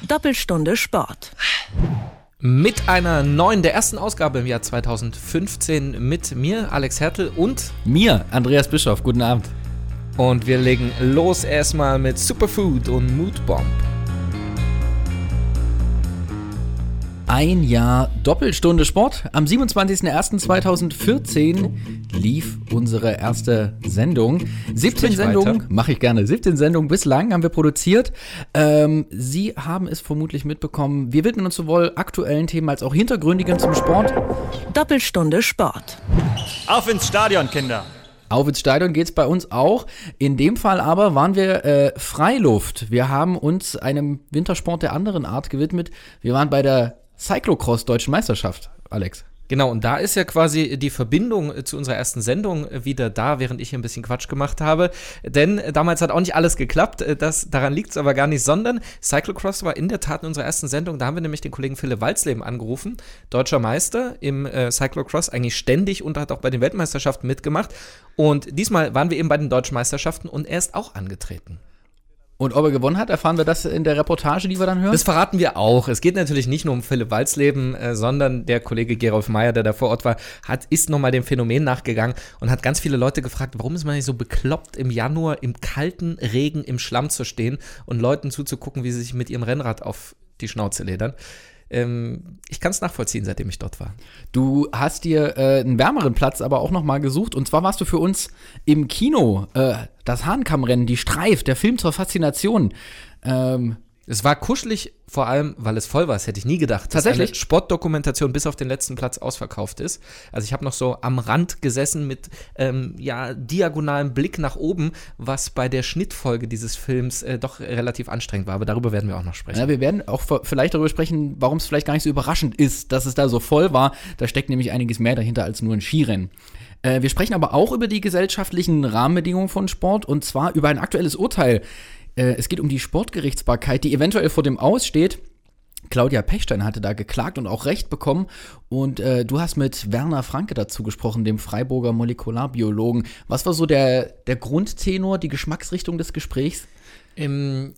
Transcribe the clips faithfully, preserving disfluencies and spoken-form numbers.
Doppelstunde Sport. Mit einer neuen, der ersten Ausgabe im Jahr zweitausendfünfzehn mit mir, Alex Hertel, und mir, Andreas Bischoff. Guten Abend. Und wir legen los erstmal mit Superfood und Moodbomb. Ein Jahr Doppelstunde Sport. Am siebenundzwanzigsten ersten zweitausendvierzehn lief unsere erste Sendung. siebzehn Sendungen, mache ich gerne, siebzehn Sendungen bislang haben wir produziert. Ähm, Sie haben es vermutlich mitbekommen. Wir widmen uns sowohl aktuellen Themen als auch hintergründigen zum Sport. Doppelstunde Sport. Auf ins Stadion, Kinder! Auf ins Stadion geht's bei uns auch. In dem Fall aber waren wir äh, Freiluft. Wir haben uns einem Wintersport der anderen Art gewidmet. Wir waren bei der Cyclocross-Deutschen Meisterschaft, Alex. Genau, und da ist ja quasi die Verbindung zu unserer ersten Sendung wieder da, während ich hier ein bisschen Quatsch gemacht habe. Denn damals hat auch nicht alles geklappt, das, daran liegt es aber gar nicht, sondern Cyclocross war in der Tat in unserer ersten Sendung. Da haben wir nämlich den Kollegen Philipp Walsleben angerufen, deutscher Meister im äh, Cyclocross, eigentlich ständig und hat auch bei den Weltmeisterschaften mitgemacht. Und diesmal waren wir eben bei den Deutschen Meisterschaften und er ist auch angetreten. Und ob er gewonnen hat, erfahren wir das in der Reportage, die wir dann hören? Das verraten wir auch. Es geht natürlich nicht nur um Philipp Walsleben, äh, sondern der Kollege Gerolf Meyer, der da vor Ort war, hat, ist nochmal dem Phänomen nachgegangen und hat ganz viele Leute gefragt, warum ist man nicht so bekloppt, im Januar im kalten Regen im Schlamm zu stehen und Leuten zuzugucken, wie sie sich mit ihrem Rennrad auf die Schnauze ledern. Ähm, ich kann es nachvollziehen, seitdem ich dort war. Du hast dir äh, einen wärmeren Platz aber auch nochmal gesucht. Und zwar warst du für uns im Kino. Äh, das Hahnkammrennen, die Streif, der Film zur Faszination. Ähm, Es war kuschelig, vor allem, weil es voll war. Das hätte ich nie gedacht. Tatsächlich? Dass eine Sportdokumentation bis auf den letzten Platz ausverkauft ist. Also ich habe noch so am Rand gesessen mit ähm, ja, diagonalem Blick nach oben, was bei der Schnittfolge dieses Films äh, doch relativ anstrengend war. Aber darüber werden wir auch noch sprechen. Ja, wir werden auch vielleicht darüber sprechen, warum es vielleicht gar nicht so überraschend ist, dass es da so voll war. Da steckt nämlich einiges mehr dahinter als nur ein Skirennen. Äh, wir sprechen aber auch über die gesellschaftlichen Rahmenbedingungen von Sport und zwar über ein aktuelles Urteil. Es geht um die Sportgerichtsbarkeit, die eventuell vor dem Aus steht. Claudia Pechstein hatte da geklagt und auch Recht bekommen. Und äh, du hast mit Werner Franke dazu gesprochen, dem Freiburger Molekularbiologen. Was war so der, der Grundtenor, die Geschmacksrichtung des Gesprächs? Ähm,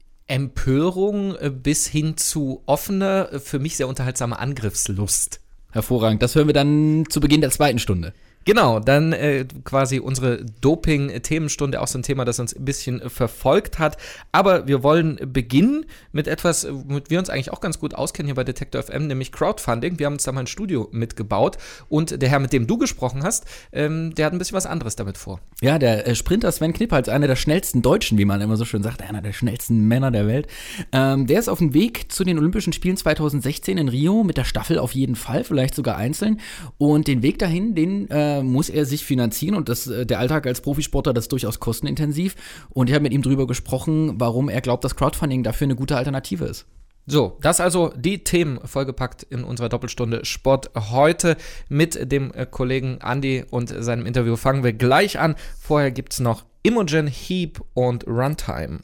Empörung bis hin zu offener, für mich sehr unterhaltsamer Angriffslust. Hervorragend. Das hören wir dann zu Beginn der zweiten Stunde. Genau, dann äh, quasi unsere Doping-Themenstunde, auch so ein Thema, das uns ein bisschen äh, verfolgt hat. Aber wir wollen beginnen mit etwas, womit wir uns eigentlich auch ganz gut auskennen hier bei Detektor F M, nämlich Crowdfunding. Wir haben uns da mal ein Studio mitgebaut und der Herr, mit dem du gesprochen hast, ähm, der hat ein bisschen was anderes damit vor. Ja, der äh, Sprinter Sven Knippals, einer der schnellsten Deutschen, wie man immer so schön sagt, einer der schnellsten Männer der Welt, ähm, der ist auf dem Weg zu den Olympischen Spielen zweitausendsechzehn in Rio, mit der Staffel auf jeden Fall, vielleicht sogar einzeln. Und den Weg dahin, den äh, muss er sich finanzieren und das, der Alltag als Profisportler, das ist durchaus kostenintensiv. Und ich habe mit ihm drüber gesprochen, warum er glaubt, dass Crowdfunding dafür eine gute Alternative ist. So, das also die Themen vollgepackt in unserer Doppelstunde Sport heute mit dem Kollegen Andi und seinem Interview. Fangen wir gleich an. Vorher gibt's noch Imogen Heap und Runtime.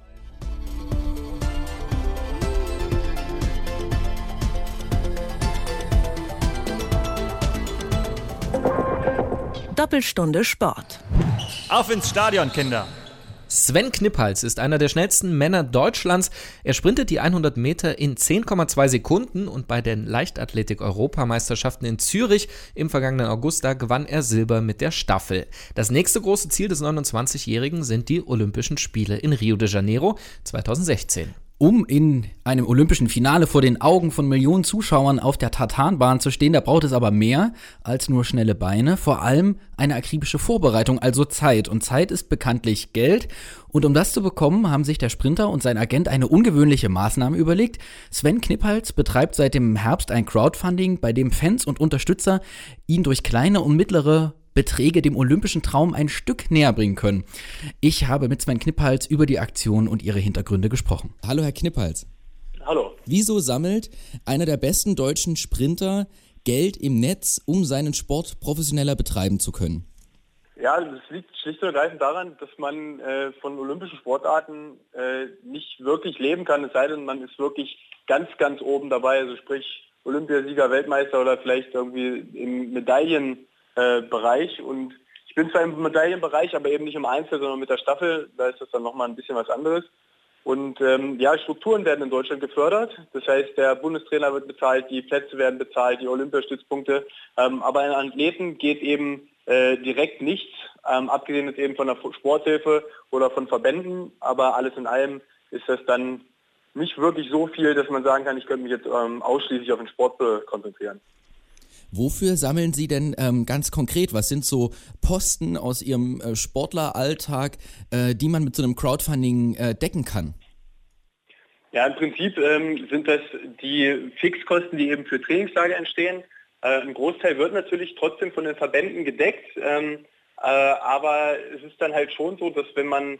Doppelstunde Sport. Auf ins Stadion, Kinder! Sven Knippals ist einer der schnellsten Männer Deutschlands. Er sprintet die hundert Meter in zehn Komma zwei Sekunden und bei den Leichtathletik-Europameisterschaften in Zürich im vergangenen August, da gewann er Silber mit der Staffel. Das nächste große Ziel des neunundzwanzigjährigen sind die Olympischen Spiele in Rio de Janeiro zweitausendsechzehn. Um in einem olympischen Finale vor den Augen von Millionen Zuschauern auf der Tartanbahn zu stehen, da braucht es aber mehr als nur schnelle Beine, vor allem eine akribische Vorbereitung, also Zeit. Und Zeit ist bekanntlich Geld. Und um das zu bekommen, haben sich der Sprinter und sein Agent eine ungewöhnliche Maßnahme überlegt. Sven Knippals betreibt seit dem Herbst ein Crowdfunding, bei dem Fans und Unterstützer ihn durch kleine und mittlere Beträge dem olympischen Traum ein Stück näher bringen können. Ich habe mit Sven Knippals über die Aktion und ihre Hintergründe gesprochen. Hallo Herr Knippals. Hallo. Wieso sammelt einer der besten deutschen Sprinter Geld im Netz, um seinen Sport professioneller betreiben zu können? Ja, das liegt schlicht und ergreifend daran, dass man äh, von olympischen Sportarten äh, nicht wirklich leben kann, es sei denn, man ist wirklich ganz, ganz oben dabei, also sprich Olympiasieger, Weltmeister oder vielleicht irgendwie im Medaillenbereich. Äh, und ich bin zwar im Medaillenbereich, aber eben nicht im Einzel, sondern mit der Staffel, da ist das dann nochmal ein bisschen was anderes. Und ähm, ja, Strukturen werden in Deutschland gefördert. Das heißt, der Bundestrainer wird bezahlt, die Plätze werden bezahlt, die Olympiastützpunkte. Ähm, aber an Athleten geht eben äh, direkt nichts, ähm, abgesehen jetzt eben von der Sporthilfe oder von Verbänden. Aber alles in allem ist das dann nicht wirklich so viel, dass man sagen kann, ich könnte mich jetzt ähm, ausschließlich auf den Sport konzentrieren. Wofür sammeln Sie denn ähm, ganz konkret? Was sind so Posten aus Ihrem äh, Sportleralltag, äh, die man mit so einem Crowdfunding äh, decken kann? Ja, im Prinzip ähm, sind das die Fixkosten, die eben für Trainingslager entstehen. Äh, ein Großteil wird natürlich trotzdem von den Verbänden gedeckt, ähm, äh, aber es ist dann halt schon so, dass wenn man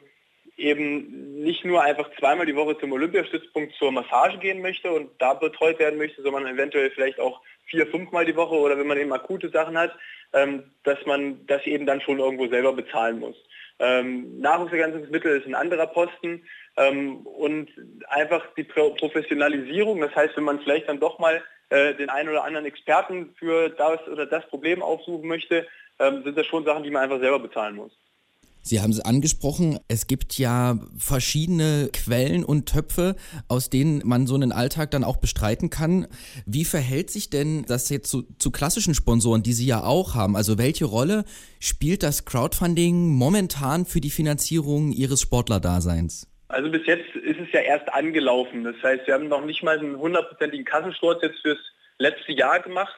eben nicht nur einfach zweimal die Woche zum Olympiastützpunkt zur Massage gehen möchte und da betreut werden möchte, sondern eventuell vielleicht auch vier, fünfmal die Woche oder wenn man eben akute Sachen hat, ähm, dass man das eben dann schon irgendwo selber bezahlen muss. Ähm, Nahrungsergänzungsmittel ist ein anderer Posten ähm, und einfach die Pro- Professionalisierung, das heißt, wenn man vielleicht dann doch mal äh, den einen oder anderen Experten für das oder das Problem aufsuchen möchte, ähm, sind das schon Sachen, die man einfach selber bezahlen muss. Sie haben es angesprochen, es gibt ja verschiedene Quellen und Töpfe, aus denen man so einen Alltag dann auch bestreiten kann. Wie verhält sich denn das jetzt zu, zu klassischen Sponsoren, die Sie ja auch haben? Also welche Rolle spielt das Crowdfunding momentan für die Finanzierung Ihres Sportlerdaseins? Also bis jetzt ist es ja erst angelaufen. Das heißt, wir haben noch nicht mal einen hundertprozentigen Kassensturz jetzt fürs letzte Jahr gemacht.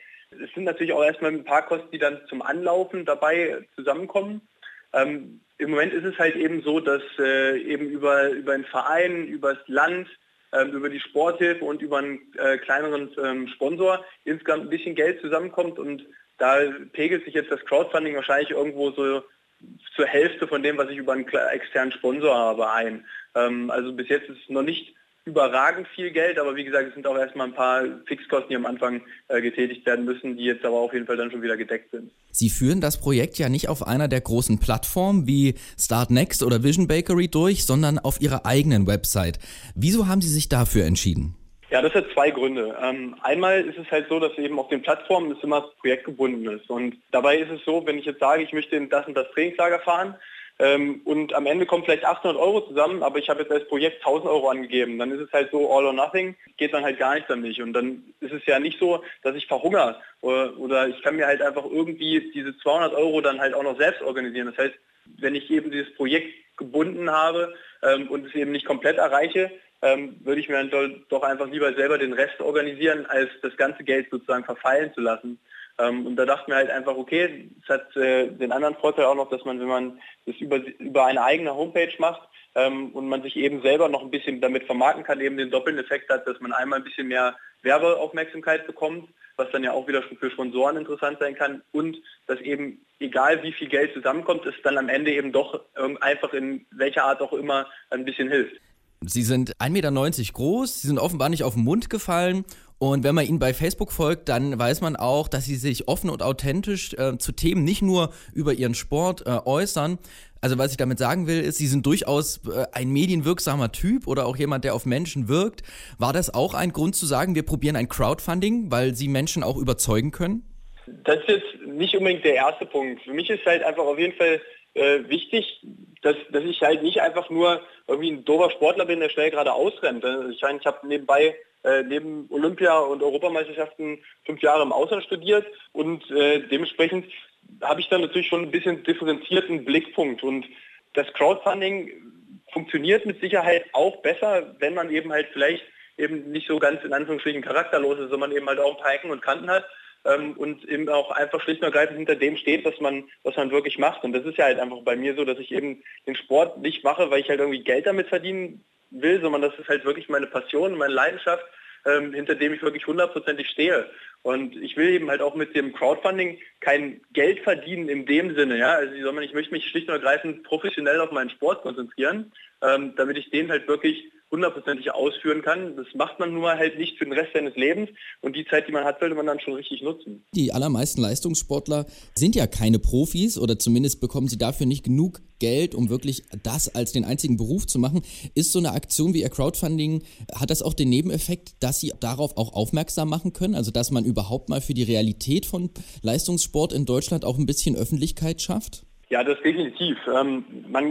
Es sind natürlich auch erstmal ein paar Kosten, die dann zum Anlaufen dabei zusammenkommen. Ähm, Im Moment ist es halt eben so, dass äh, eben über, über einen Verein, über das Land, ähm, über die Sporthilfe und über einen äh, kleineren ähm, Sponsor insgesamt ein bisschen Geld zusammenkommt und da pegelt sich jetzt das Crowdfunding wahrscheinlich irgendwo so zur Hälfte von dem, was ich über einen externen Sponsor habe, ein. Ähm, also bis jetzt ist es noch nicht überragend viel Geld, aber wie gesagt, es sind auch erstmal ein paar Fixkosten, die am Anfang äh, getätigt werden müssen, die jetzt aber auf jeden Fall dann schon wieder gedeckt sind. Sie führen das Projekt ja nicht auf einer der großen Plattformen wie Startnext oder Vision Bakery durch, sondern auf Ihrer eigenen Website. Wieso haben Sie sich dafür entschieden? Ja, das hat zwei Gründe. Ähm, einmal ist es halt so, dass eben auf den Plattformen es immer projektgebunden ist. Und dabei ist es so, wenn ich jetzt sage, ich möchte in das und das Trainingslager fahren, Ähm, und am Ende kommen vielleicht achthundert Euro zusammen, aber ich habe jetzt als Projekt tausend Euro angegeben. Dann ist es halt so all or nothing, geht dann halt gar nichts an mich. Und dann ist es ja nicht so, dass ich verhungere oder, oder ich kann mir halt einfach irgendwie diese zweihundert Euro dann halt auch noch selbst organisieren. Das heißt, wenn ich eben dieses Projekt gebunden habe ähm, und es eben nicht komplett erreiche, ähm, würde ich mir dann do- doch einfach lieber selber den Rest organisieren, als das ganze Geld sozusagen verfallen zu lassen. Und da dachten wir halt einfach, okay, es hat äh, den anderen Vorteil auch noch, dass man, wenn man das über, über eine eigene Homepage macht ähm, und man sich eben selber noch ein bisschen damit vermarkten kann, eben den doppelten Effekt hat, dass man einmal ein bisschen mehr Werbeaufmerksamkeit bekommt, was dann ja auch wieder für Sponsoren interessant sein kann und dass eben, egal wie viel Geld zusammenkommt, es dann am Ende eben doch einfach in welcher Art auch immer ein bisschen hilft. Sie sind ein Meter neunzig groß, Sie sind offenbar nicht auf den Mund gefallen und wenn man Ihnen bei Facebook folgt, dann weiß man auch, dass Sie sich offen und authentisch äh, zu Themen nicht nur über Ihren Sport äh, äußern. Also was ich damit sagen will, ist, Sie sind durchaus äh, ein medienwirksamer Typ oder auch jemand, der auf Menschen wirkt. War das auch ein Grund zu sagen, wir probieren ein Crowdfunding, weil Sie Menschen auch überzeugen können? Das ist jetzt nicht unbedingt der erste Punkt. Für mich ist halt einfach auf jeden Fall äh, wichtig, dass, dass ich halt nicht einfach nur irgendwie ein doofer Sportler bin, der schnell gerade ausrennt. Ich meine, ich habe nebenbei äh, neben Olympia- und Europameisterschaften fünf Jahre im Ausland studiert und äh, dementsprechend habe ich dann natürlich schon ein bisschen differenzierten Blickpunkt. Und das Crowdfunding funktioniert mit Sicherheit auch besser, wenn man eben halt vielleicht eben nicht so ganz in Anführungsstrichen charakterlos ist, sondern eben halt auch ein paar Ecken und Kanten hat. Ähm, und eben auch einfach schlicht und ergreifend hinter dem steht, was man, was man wirklich macht. Und das ist ja halt einfach bei mir so, dass ich eben den Sport nicht mache, weil ich halt irgendwie Geld damit verdienen will, sondern das ist halt wirklich meine Passion, meine Leidenschaft, ähm, hinter dem ich wirklich hundertprozentig stehe. Und ich will eben halt auch mit dem Crowdfunding kein Geld verdienen in dem Sinne, ja. Also sondern ich möchte mich schlicht und ergreifend professionell auf meinen Sport konzentrieren, ähm, damit ich den halt wirklich hundertprozentig ausführen kann. Das macht man nur halt nicht für den Rest seines Lebens und die Zeit, die man hat, sollte man dann schon richtig nutzen. Die allermeisten Leistungssportler sind ja keine Profis oder zumindest bekommen sie dafür nicht genug Geld, um wirklich das als den einzigen Beruf zu machen. Ist so eine Aktion wie Ihr Crowdfunding, hat das auch den Nebeneffekt, dass Sie darauf auch aufmerksam machen können? Also dass man überhaupt mal für die Realität von Leistungssport in Deutschland auch ein bisschen Öffentlichkeit schafft? Ja, das definitiv. Ähm, man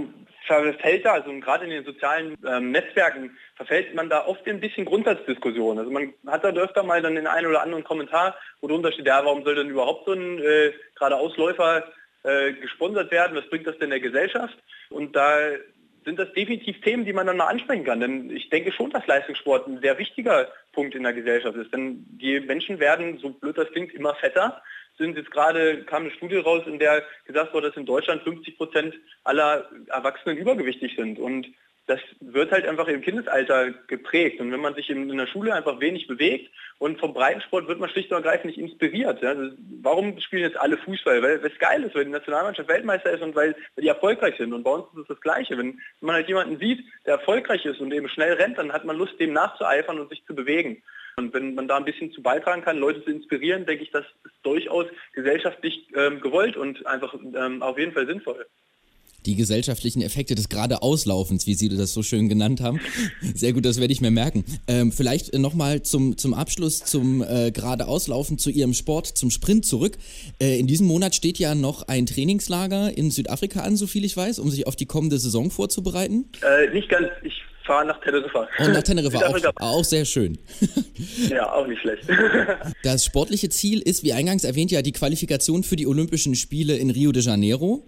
verfällt da, also gerade in den sozialen ähm, Netzwerken, verfällt man da oft in ein bisschen Grundsatzdiskussion. Also man hat da öfter mal dann den einen oder anderen Kommentar, wo drunter steht, ja, warum soll denn überhaupt so ein äh, gerade Ausläufer äh, gesponsert werden, was bringt das denn der Gesellschaft? Und da sind das definitiv Themen, die man dann mal ansprechen kann. Denn ich denke schon, dass Leistungssport ein sehr wichtiger Punkt in der Gesellschaft ist. Denn die Menschen werden, so blöd das klingt, immer fetter. Sind jetzt gerade, kam eine Studie raus, in der gesagt wurde, dass in Deutschland fünfzig Prozent aller Erwachsenen übergewichtig sind. Und das wird halt einfach im Kindesalter geprägt. Und wenn man sich in, in der Schule einfach wenig bewegt und vom Breitensport wird man schlicht und ergreifend nicht inspiriert. Ja? Also warum spielen jetzt alle Fußball? Weil es geil ist, weil die Nationalmannschaft Weltmeister ist und weil, weil die erfolgreich sind. Und bei uns ist es das Gleiche. Wenn, wenn man halt jemanden sieht, der erfolgreich ist und eben schnell rennt, dann hat man Lust, dem nachzueifern und sich zu bewegen. Und wenn man da ein bisschen zu beitragen kann, Leute zu inspirieren, denke ich, das ist durchaus gesellschaftlich ähm, gewollt und einfach ähm, auf jeden Fall sinnvoll. Die gesellschaftlichen Effekte des Geradeauslaufens, wie Sie das so schön genannt haben. Sehr gut, das werde ich mir merken. Ähm, vielleicht nochmal zum, zum Abschluss zum äh, Geradeauslaufen, zu Ihrem Sport, zum Sprint zurück. Äh, in diesem Monat steht ja noch ein Trainingslager in Südafrika an, soviel ich weiß, um sich auf die kommende Saison vorzubereiten. Äh, nicht ganz, ich fahre nach Teneriffa. Und nach Teneriffa, auch, auch sehr schön. Ja, auch nicht schlecht. Das sportliche Ziel ist, wie eingangs erwähnt, ja die Qualifikation für die Olympischen Spiele in Rio de Janeiro.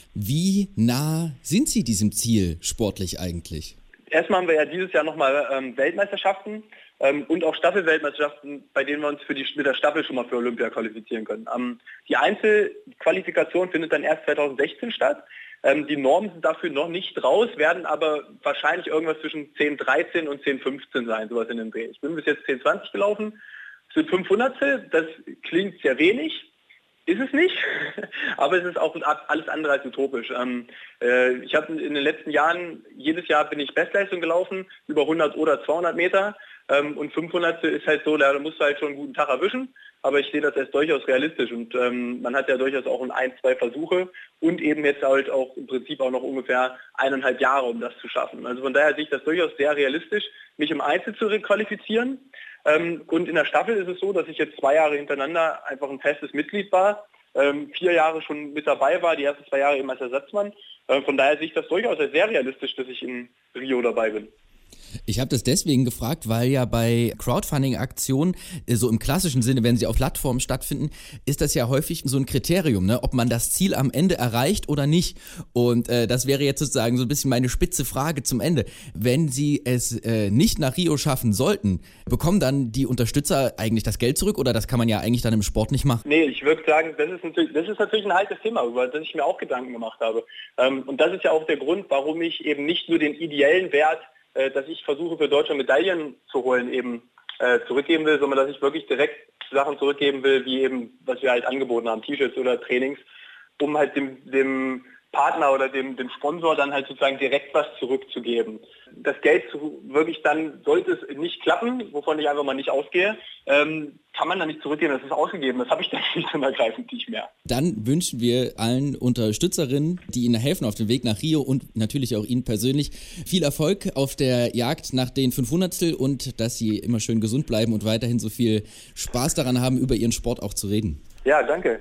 Wie nah sind Sie diesem Ziel sportlich eigentlich? Erstmal haben wir ja dieses Jahr nochmal ähm, Weltmeisterschaften ähm, und auch Staffelweltmeisterschaften, bei denen wir uns für die, mit der Staffel schon mal für Olympia qualifizieren können. Ähm, die Einzelqualifikation findet dann erst zweitausendsechzehn statt. Ähm, die Normen sind dafür noch nicht raus, werden aber wahrscheinlich irgendwas zwischen zehn dreizehn und zehn fünfzehn sein, sowas in dem Dreh. Ich bin bis jetzt zehn zwanzig gelaufen, es sind fünf Hundertstel, das klingt sehr wenig. Ist es nicht, aber es ist auch alles andere als utopisch. Ähm, äh, ich habe in den letzten Jahren, jedes Jahr bin ich Bestleistung gelaufen, über hundert oder zweihundert Meter ähm, und fünfhundert ist halt so, da musst du halt schon einen guten Tag erwischen, aber ich sehe das als durchaus realistisch und ähm, man hat ja durchaus auch ein, zwei Versuche und eben jetzt halt auch im Prinzip auch noch ungefähr eineinhalb Jahre, um das zu schaffen. Also von daher sehe ich das durchaus sehr realistisch, mich im Einzel zu requalifizieren. Ähm, und in der Staffel ist es so, dass ich jetzt zwei Jahre hintereinander einfach ein festes Mitglied war, ähm, vier Jahre schon mit dabei war, die ersten zwei Jahre eben als Ersatzmann. Äh, von daher sehe ich das durchaus als sehr realistisch, dass ich in Rio dabei bin. Ich habe das deswegen gefragt, weil ja bei Crowdfunding-Aktionen, so im klassischen Sinne, wenn sie auf Plattformen stattfinden, ist das ja häufig so ein Kriterium, ne? Ob man das Ziel am Ende erreicht oder nicht. Und äh, das wäre jetzt sozusagen so ein bisschen meine spitze Frage zum Ende. Wenn Sie es äh, nicht nach Rio schaffen sollten, bekommen dann die Unterstützer eigentlich das Geld zurück oder das kann man ja eigentlich dann im Sport nicht machen? Nee, ich würde sagen, das ist, natürlich, das ist natürlich ein heikles Thema, über das ich mir auch Gedanken gemacht habe. Ähm, und das ist ja auch der Grund, warum ich eben nicht nur den ideellen Wert, dass ich versuche für Deutschland Medaillen zu holen, eben äh, zurückgeben will, sondern dass ich wirklich direkt Sachen zurückgeben will, wie eben, was wir halt angeboten haben, T-Shirts oder Trainings, um halt dem, dem Partner oder dem, dem Sponsor dann halt sozusagen direkt was zurückzugeben. Das Geld zu, wirklich dann, sollte es nicht klappen, wovon ich einfach mal nicht ausgehe, ähm, kann man dann nicht zurückgeben, das ist ausgegeben, das habe ich dann nicht und ergreifend nicht mehr. Dann wünschen wir allen Unterstützerinnen, die Ihnen helfen auf dem Weg nach Rio und natürlich auch Ihnen persönlich viel Erfolg auf der Jagd nach den fünfhundertstel und dass Sie immer schön gesund bleiben und weiterhin so viel Spaß daran haben, über Ihren Sport auch zu reden. Ja, danke.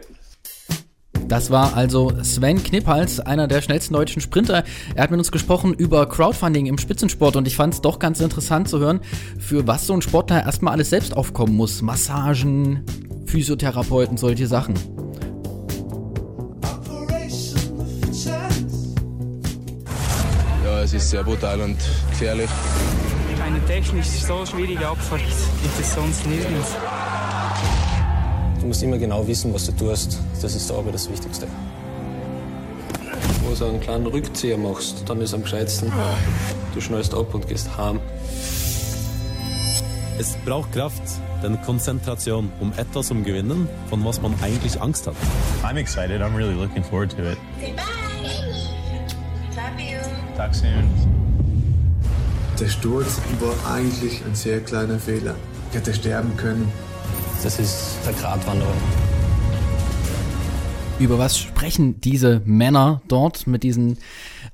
Das war also Sven Kniphals, einer der schnellsten deutschen Sprinter. Er hat mit uns gesprochen über Crowdfunding im Spitzensport und ich fand es doch ganz interessant zu hören, für was so ein Sportler erstmal alles selbst aufkommen muss. Massagen, Physiotherapeuten, solche Sachen. Ja, es ist sehr brutal und gefährlich. Eine technisch so schwierige Abfahrt gibt es sonst nirgends. Du musst immer genau wissen, was du tust. Das ist aber das Wichtigste. Wenn du einen kleinen Rückzieher machst, dann ist am gescheitsten. Du schnallst ab und gehst heim. Es braucht Kraft, denn Konzentration, um etwas zu gewinnen, von was man eigentlich Angst hat. I'm excited. I'm really looking forward to it. Say bye. Love you. Talk soon. Der Sturz war eigentlich ein sehr kleiner Fehler. Ich hätte sterben können. Das ist der Gratwanderung. Über was sprechen diese Männer dort mit diesen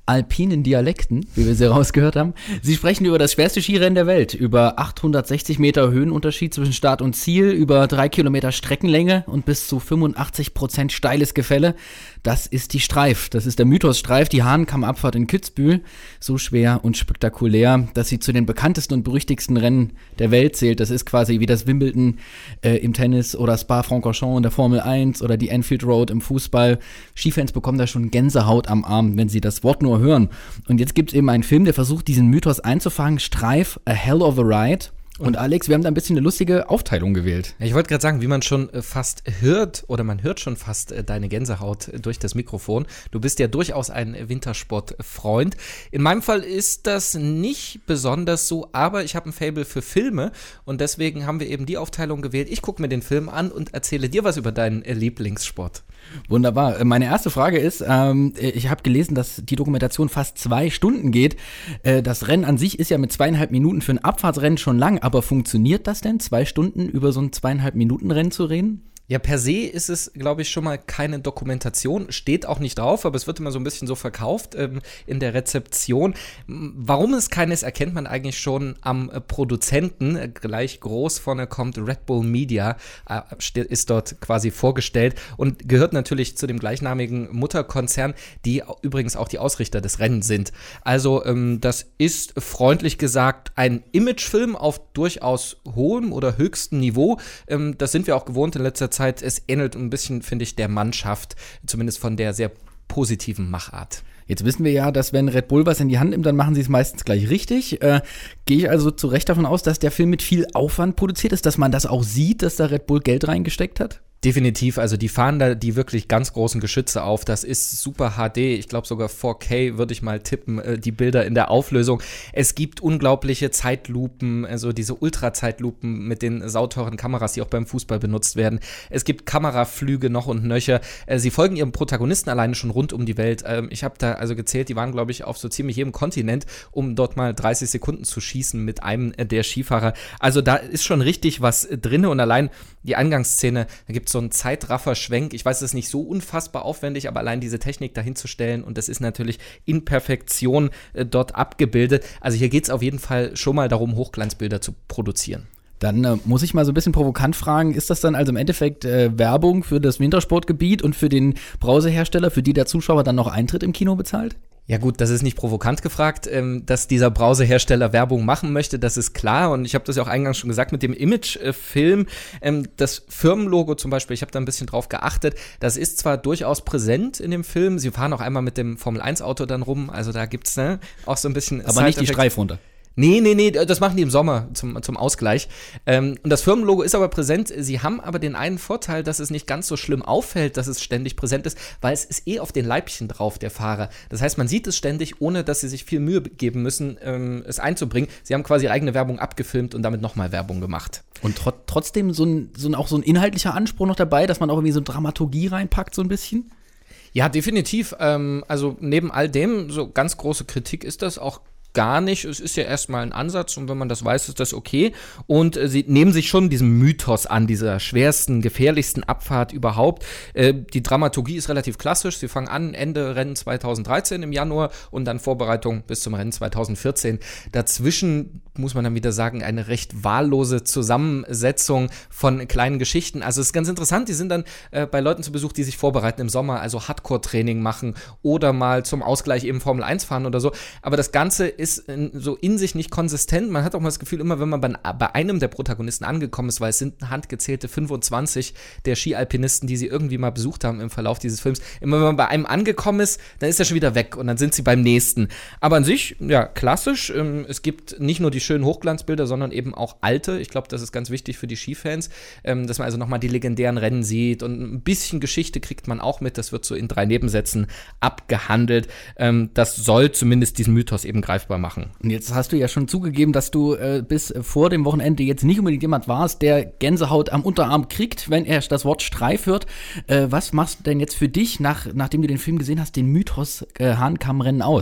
alpinen Dialekten, wie wir sie rausgehört haben. Sie sprechen über das schwerste Skirennen der Welt, über achthundertsechzig Meter Höhenunterschied zwischen Start und Ziel, über drei Kilometer Streckenlänge und bis zu fünfundachtzig Prozent steiles Gefälle. Das ist die Streif, das ist der Mythos Streif, die Hahnkammabfahrt in Kitzbühel. So schwer und spektakulär, dass sie zu den bekanntesten und berüchtigsten Rennen der Welt zählt. Das ist quasi wie das Wimbledon äh, im Tennis oder Spa-Francorchamps in der Formel eins oder die Anfield Road im Fußball. Skifans bekommen da schon Gänsehaut am Arm, wenn sie das Wort nur hören. Und jetzt gibt es eben einen Film, der versucht, diesen Mythos einzufangen. Streif, A Hell of a Ride. Und Alex, wir haben da ein bisschen eine lustige Aufteilung gewählt. Ich wollte gerade sagen, wie man schon fast hört, oder man hört schon fast deine Gänsehaut durch das Mikrofon. Du bist ja durchaus ein Wintersportfreund. In meinem Fall ist das nicht besonders so, aber ich habe ein Faible für Filme und deswegen haben wir eben die Aufteilung gewählt. Ich gucke mir den Film an und erzähle dir was über deinen Lieblingssport. Wunderbar. Meine erste Frage ist, ähm, ich habe gelesen, dass die Dokumentation fast zwei Stunden geht. Äh, das Rennen an sich ist ja mit zweieinhalb Minuten für ein Abfahrtsrennen schon lang, aber funktioniert das denn, zwei Stunden über so ein zweieinhalb Minuten Rennen zu reden? Ja, per se ist es, glaube ich, schon mal keine Dokumentation, steht auch nicht drauf, aber es wird immer so ein bisschen so verkauft ähm, in der Rezeption. Warum es keine ist, erkennt man eigentlich schon am äh, Produzenten. Gleich groß vorne kommt Red Bull Media, äh, ist dort quasi vorgestellt und gehört natürlich zu dem gleichnamigen Mutterkonzern, die übrigens auch die Ausrichter des Rennens sind. Also ähm, das ist freundlich gesagt ein Imagefilm auf durchaus hohem oder höchstem Niveau. Ähm, das sind wir auch gewohnt in letzter Zeit. Es ähnelt ein bisschen, finde ich, der Mannschaft, zumindest von der sehr positiven Machart. Jetzt wissen wir ja, dass wenn Red Bull was in die Hand nimmt, dann machen sie es meistens gleich richtig. Äh, gehe ich also zu Recht davon aus, dass der Film mit viel Aufwand produziert ist, dass man das auch sieht, dass da Red Bull Geld reingesteckt hat? Definitiv, also die fahren da die wirklich ganz großen Geschütze auf, das ist super H D, ich glaube sogar vier K würde ich mal tippen, äh, die Bilder in der Auflösung. Es gibt unglaubliche Zeitlupen, also diese Ultrazeitlupen mit den sauteuren Kameras, die auch beim Fußball benutzt werden. Es gibt Kameraflüge noch und nöcher. Äh, sie folgen ihrem Protagonisten alleine schon rund um die Welt. Ähm, ich habe da also gezählt, die waren glaube ich auf so ziemlich jedem Kontinent, um dort mal dreißig Sekunden zu schießen mit einem äh, der Skifahrer. Also da ist schon richtig was äh, drin und allein die Eingangsszene, da gibt so ein Zeitraffer-Schwenk. Ich weiß, es ist nicht so unfassbar aufwendig, aber allein diese Technik dahinzustellen und das ist natürlich in Perfektion äh, dort abgebildet. Also hier geht es auf jeden Fall schon mal darum, Hochglanzbilder zu produzieren. Dann äh, muss ich mal so ein bisschen provokant fragen, ist das dann also im Endeffekt äh, Werbung für das Wintersportgebiet und für den Brausehersteller, für die der Zuschauer dann noch Eintritt im Kino bezahlt? Ja gut, das ist nicht provokant gefragt, ähm, dass dieser Brausehersteller Werbung machen möchte, das ist klar und ich habe das ja auch eingangs schon gesagt mit dem Imagefilm, ähm, das Firmenlogo zum Beispiel, ich habe da ein bisschen drauf geachtet, das ist zwar durchaus präsent in dem Film, sie fahren auch einmal mit dem Formel eins Auto dann rum, also da gibt's ne, auch so ein bisschen aber nicht die Streif runter. Nee, nee, nee, das machen die im Sommer zum, zum Ausgleich. Ähm, und das Firmenlogo ist aber präsent. Sie haben aber den einen Vorteil, dass es nicht ganz so schlimm auffällt, dass es ständig präsent ist, weil es ist eh auf den Leibchen drauf, der Fahrer. Das heißt, man sieht es ständig, ohne dass sie sich viel Mühe geben müssen, ähm, es einzubringen. Sie haben quasi ihre eigene Werbung abgefilmt und damit nochmal Werbung gemacht. Und tro- trotzdem so ein, so ein, auch so ein inhaltlicher Anspruch noch dabei, dass man auch irgendwie so Dramaturgie reinpackt, so ein bisschen? Ja, definitiv. Ähm, also neben all dem, so ganz große Kritik ist das auch gar nicht. Es ist ja erstmal ein Ansatz und wenn man das weiß, ist das okay. Und äh, sie nehmen sich schon diesem Mythos an, dieser schwersten, gefährlichsten Abfahrt überhaupt. Äh, die Dramaturgie ist relativ klassisch. Sie fangen an, Ende Rennen zweitausenddreizehn im Januar und dann Vorbereitung bis zum Rennen zweitausendvierzehn. Dazwischen muss man dann wieder sagen, eine recht wahllose Zusammensetzung von kleinen Geschichten. Also es ist ganz interessant, die sind dann äh, bei Leuten zu Besuch, die sich vorbereiten im Sommer, also Hardcore-Training machen oder mal zum Ausgleich eben Formel eins fahren oder so. Aber das Ganze ist in, so in sich nicht konsistent. Man hat auch mal das Gefühl, immer wenn man bei, bei einem der Protagonisten angekommen ist, weil es sind handgezählte fünfundzwanzig der Skialpinisten, die sie irgendwie mal besucht haben im Verlauf dieses Films. Immer wenn man bei einem angekommen ist, dann ist er schon wieder weg und dann sind sie beim nächsten. Aber an sich, ja, klassisch. Ähm, es gibt nicht nur die schönen Hochglanzbilder, sondern eben auch alte. Ich glaube, das ist ganz wichtig für die Skifans, ähm, dass man also nochmal die legendären Rennen sieht und ein bisschen Geschichte kriegt man auch mit. Das wird so in drei Nebensätzen abgehandelt. Ähm, das soll zumindest diesen Mythos eben greifbar machen. Und jetzt hast du ja schon zugegeben, dass du äh, bis vor dem Wochenende jetzt nicht unbedingt jemand warst, der Gänsehaut am Unterarm kriegt, wenn er das Wort Streif hört. Äh, was machst du denn jetzt für dich, nach, nachdem du den Film gesehen hast, den Mythos äh, Hahnkammrennen aus?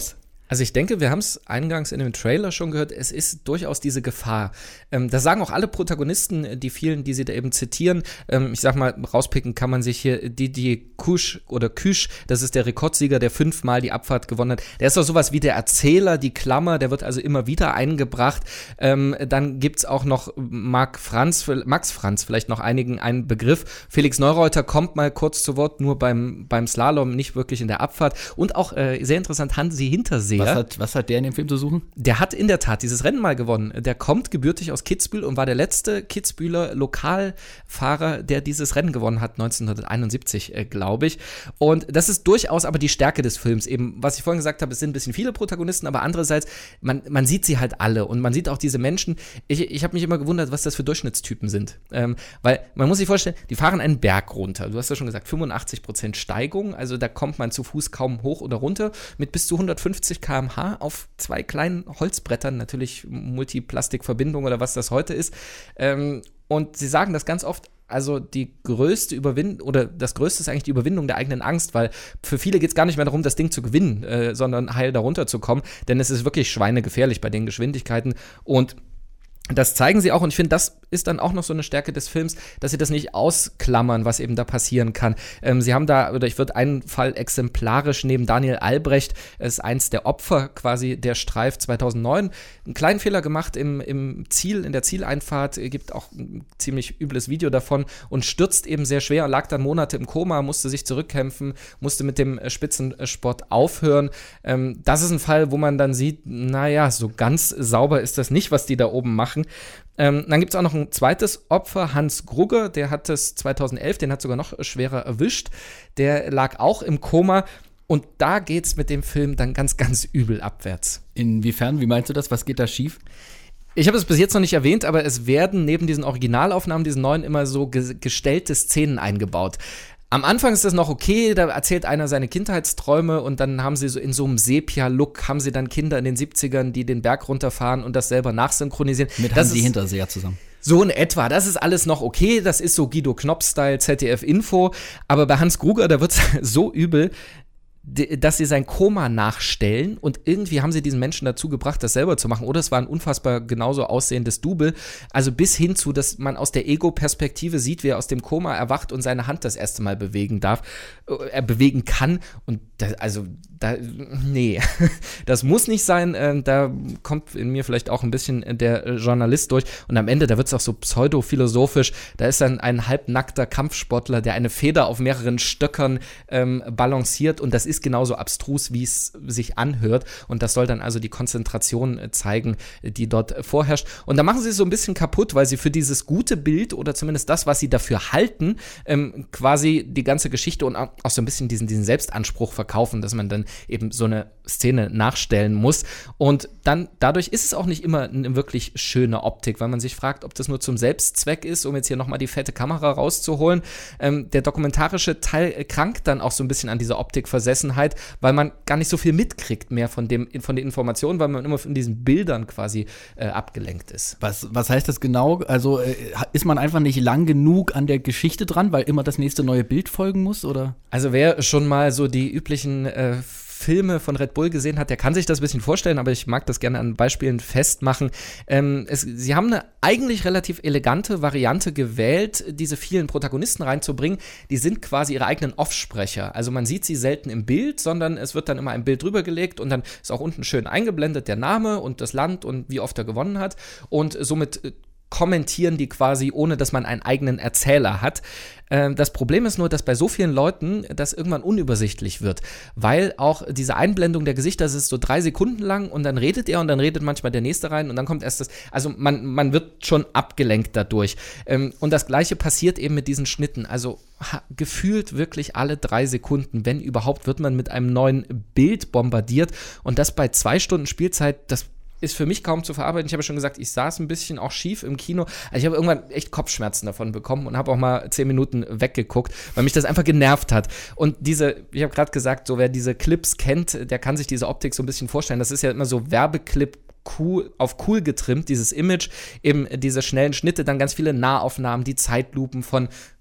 Also ich denke, wir haben es eingangs in dem Trailer schon gehört, es ist durchaus diese Gefahr. Ähm, das sagen auch alle Protagonisten, die vielen, die sie da eben zitieren. Ähm, ich sag mal, rauspicken kann man sich hier Didier Kusch oder Küsch, das ist der Rekordsieger, der fünfmal die Abfahrt gewonnen hat. Der ist doch sowas wie der Erzähler, die Klammer, der wird also immer wieder eingebracht. Ähm, dann gibt's auch noch Marc Franz, Max Franz, vielleicht noch einigen einen Begriff. Felix Neureuter kommt mal kurz zu Wort, nur beim, beim Slalom, nicht wirklich in der Abfahrt. Und auch äh, sehr interessant, Hansi Hintersee. Was hat, was hat der in dem Film zu suchen? Der hat in der Tat dieses Rennen mal gewonnen. Der kommt gebürtig aus Kitzbühel und war der letzte Kitzbühler Lokalfahrer, der dieses Rennen gewonnen hat, neunzehnhunderteinundsiebzig, äh, glaube ich. Und das ist durchaus aber die Stärke des Films. Eben, was ich vorhin gesagt habe, es sind ein bisschen viele Protagonisten, aber andererseits, man, man sieht sie halt alle und man sieht auch diese Menschen. Ich, ich habe mich immer gewundert, was das für Durchschnittstypen sind. Ähm, weil man muss sich vorstellen, die fahren einen Berg runter. Du hast ja schon gesagt, fünfundachtzig Prozent Steigung, also da kommt man zu Fuß kaum hoch oder runter, mit bis zu hundertfünfzig Kilometer pro Stunde auf zwei kleinen Holzbrettern, natürlich Multiplastikverbindung oder was das heute ist. Ähm, und sie sagen das ganz oft, also die größte Überwindung, oder das Größte ist eigentlich die Überwindung der eigenen Angst, weil für viele geht es gar nicht mehr darum, das Ding zu gewinnen, äh, sondern heil darunter zu kommen, denn es ist wirklich schweinegefährlich bei den Geschwindigkeiten und das zeigen sie auch und ich finde, das ist dann auch noch so eine Stärke des Films, dass sie das nicht ausklammern, was eben da passieren kann. Ähm, sie haben da, oder ich würde einen Fall exemplarisch nehmen, Daniel Albrecht ist eins der Opfer quasi der Streif zweitausendneun, einen kleinen Fehler gemacht im, im Ziel, in der Zieleinfahrt, gibt auch ein ziemlich übles Video davon und stürzt eben sehr schwer, lag dann Monate im Koma, musste sich zurückkämpfen, musste mit dem Spitzensport aufhören. Ähm, das ist ein Fall, wo man dann sieht, naja, so ganz sauber ist das nicht, was die da oben machen. Ähm, dann gibt es auch noch ein zweites Opfer, Hans Grugger, der hat es zweitausendelf, den hat sogar noch schwerer erwischt. Der lag auch im Koma und da geht's mit dem Film dann ganz, ganz übel abwärts. Inwiefern? Wie meinst du das? Was geht da schief? Ich habe es bis jetzt noch nicht erwähnt, aber es werden neben diesen Originalaufnahmen, diesen neuen, immer so ge- gestellte Szenen eingebaut. Am Anfang ist das noch okay, da erzählt einer seine Kindheitsträume und dann haben sie so in so einem Sepia-Look, haben sie dann Kinder in den siebzigern, die den Berg runterfahren und das selber nachsynchronisieren. Mit Hansi Hinterseher zusammen. So in etwa, das ist alles noch okay, das ist so Guido Knopp-Style, Z D F-Info, aber bei Hans Grugger, da wird's so übel, dass sie sein Koma nachstellen und irgendwie haben sie diesen Menschen dazu gebracht, das selber zu machen. Oder es war ein unfassbar genauso aussehendes Double. Also bis hin zu, dass man aus der Ego-Perspektive sieht, wie er aus dem Koma erwacht und seine Hand das erste Mal bewegen darf, er äh, bewegen kann. Und da, also, da, nee, das muss nicht sein. Äh, da kommt in mir vielleicht auch ein bisschen der Journalist durch. Und am Ende, da wird es auch so pseudophilosophisch. Da ist dann ein halbnackter Kampfsportler, der eine Feder auf mehreren Stöckern ähm, balanciert und das ist genauso abstrus, wie es sich anhört und das soll dann also die Konzentration zeigen, die dort vorherrscht und da machen sie es so ein bisschen kaputt, weil sie für dieses gute Bild oder zumindest das, was sie dafür halten, ähm, quasi die ganze Geschichte und auch so ein bisschen diesen, diesen Selbstanspruch verkaufen, dass man dann eben so eine Szene nachstellen muss und dann dadurch ist es auch nicht immer eine wirklich schöne Optik, weil man sich fragt, ob das nur zum Selbstzweck ist, um jetzt hier nochmal die fette Kamera rauszuholen. Ähm, der dokumentarische Teil krankt dann auch so ein bisschen an dieser Optikversessen, weil man gar nicht so viel mitkriegt mehr von, dem, von den Informationen, weil man immer von diesen Bildern quasi äh, abgelenkt ist. Was, was heißt das genau? Also äh, ist man einfach nicht lang genug an der Geschichte dran, weil immer das nächste neue Bild folgen muss, oder? Also wer schon mal so die üblichen äh, Filme von Red Bull gesehen hat, der kann sich das ein bisschen vorstellen, aber ich mag das gerne an Beispielen festmachen. Ähm, es, sie haben eine eigentlich relativ elegante Variante gewählt, diese vielen Protagonisten reinzubringen. Die sind quasi ihre eigenen Offsprecher. Also man sieht sie selten im Bild, sondern es wird dann immer ein Bild drüber gelegt und dann ist auch unten schön eingeblendet der Name und das Land und wie oft er gewonnen hat. Und somit äh, kommentieren die quasi, ohne dass man einen eigenen Erzähler hat. Ähm, das Problem ist nur, dass bei so vielen Leuten das irgendwann unübersichtlich wird, weil auch diese Einblendung der Gesichter, das ist so drei Sekunden lang und dann redet er und dann redet manchmal der Nächste rein und dann kommt erst das, also man, man wird schon abgelenkt dadurch. Ähm, und das Gleiche passiert eben mit diesen Schnitten, also ha, gefühlt wirklich alle drei Sekunden, wenn überhaupt, wird man mit einem neuen Bild bombardiert und das bei zwei Stunden Spielzeit, das ist für mich kaum zu verarbeiten. Ich habe schon gesagt, ich saß ein bisschen auch schief im Kino. Also ich habe irgendwann echt Kopfschmerzen davon bekommen und habe auch mal zehn Minuten weggeguckt, weil mich das einfach genervt hat. Und diese, ich habe gerade gesagt, so wer diese Clips kennt, der kann sich diese Optik so ein bisschen vorstellen. Das ist ja immer so Werbeclip cool, auf cool getrimmt, dieses Image, eben diese schnellen Schnitte, dann ganz viele Nahaufnahmen, die Zeitlupen von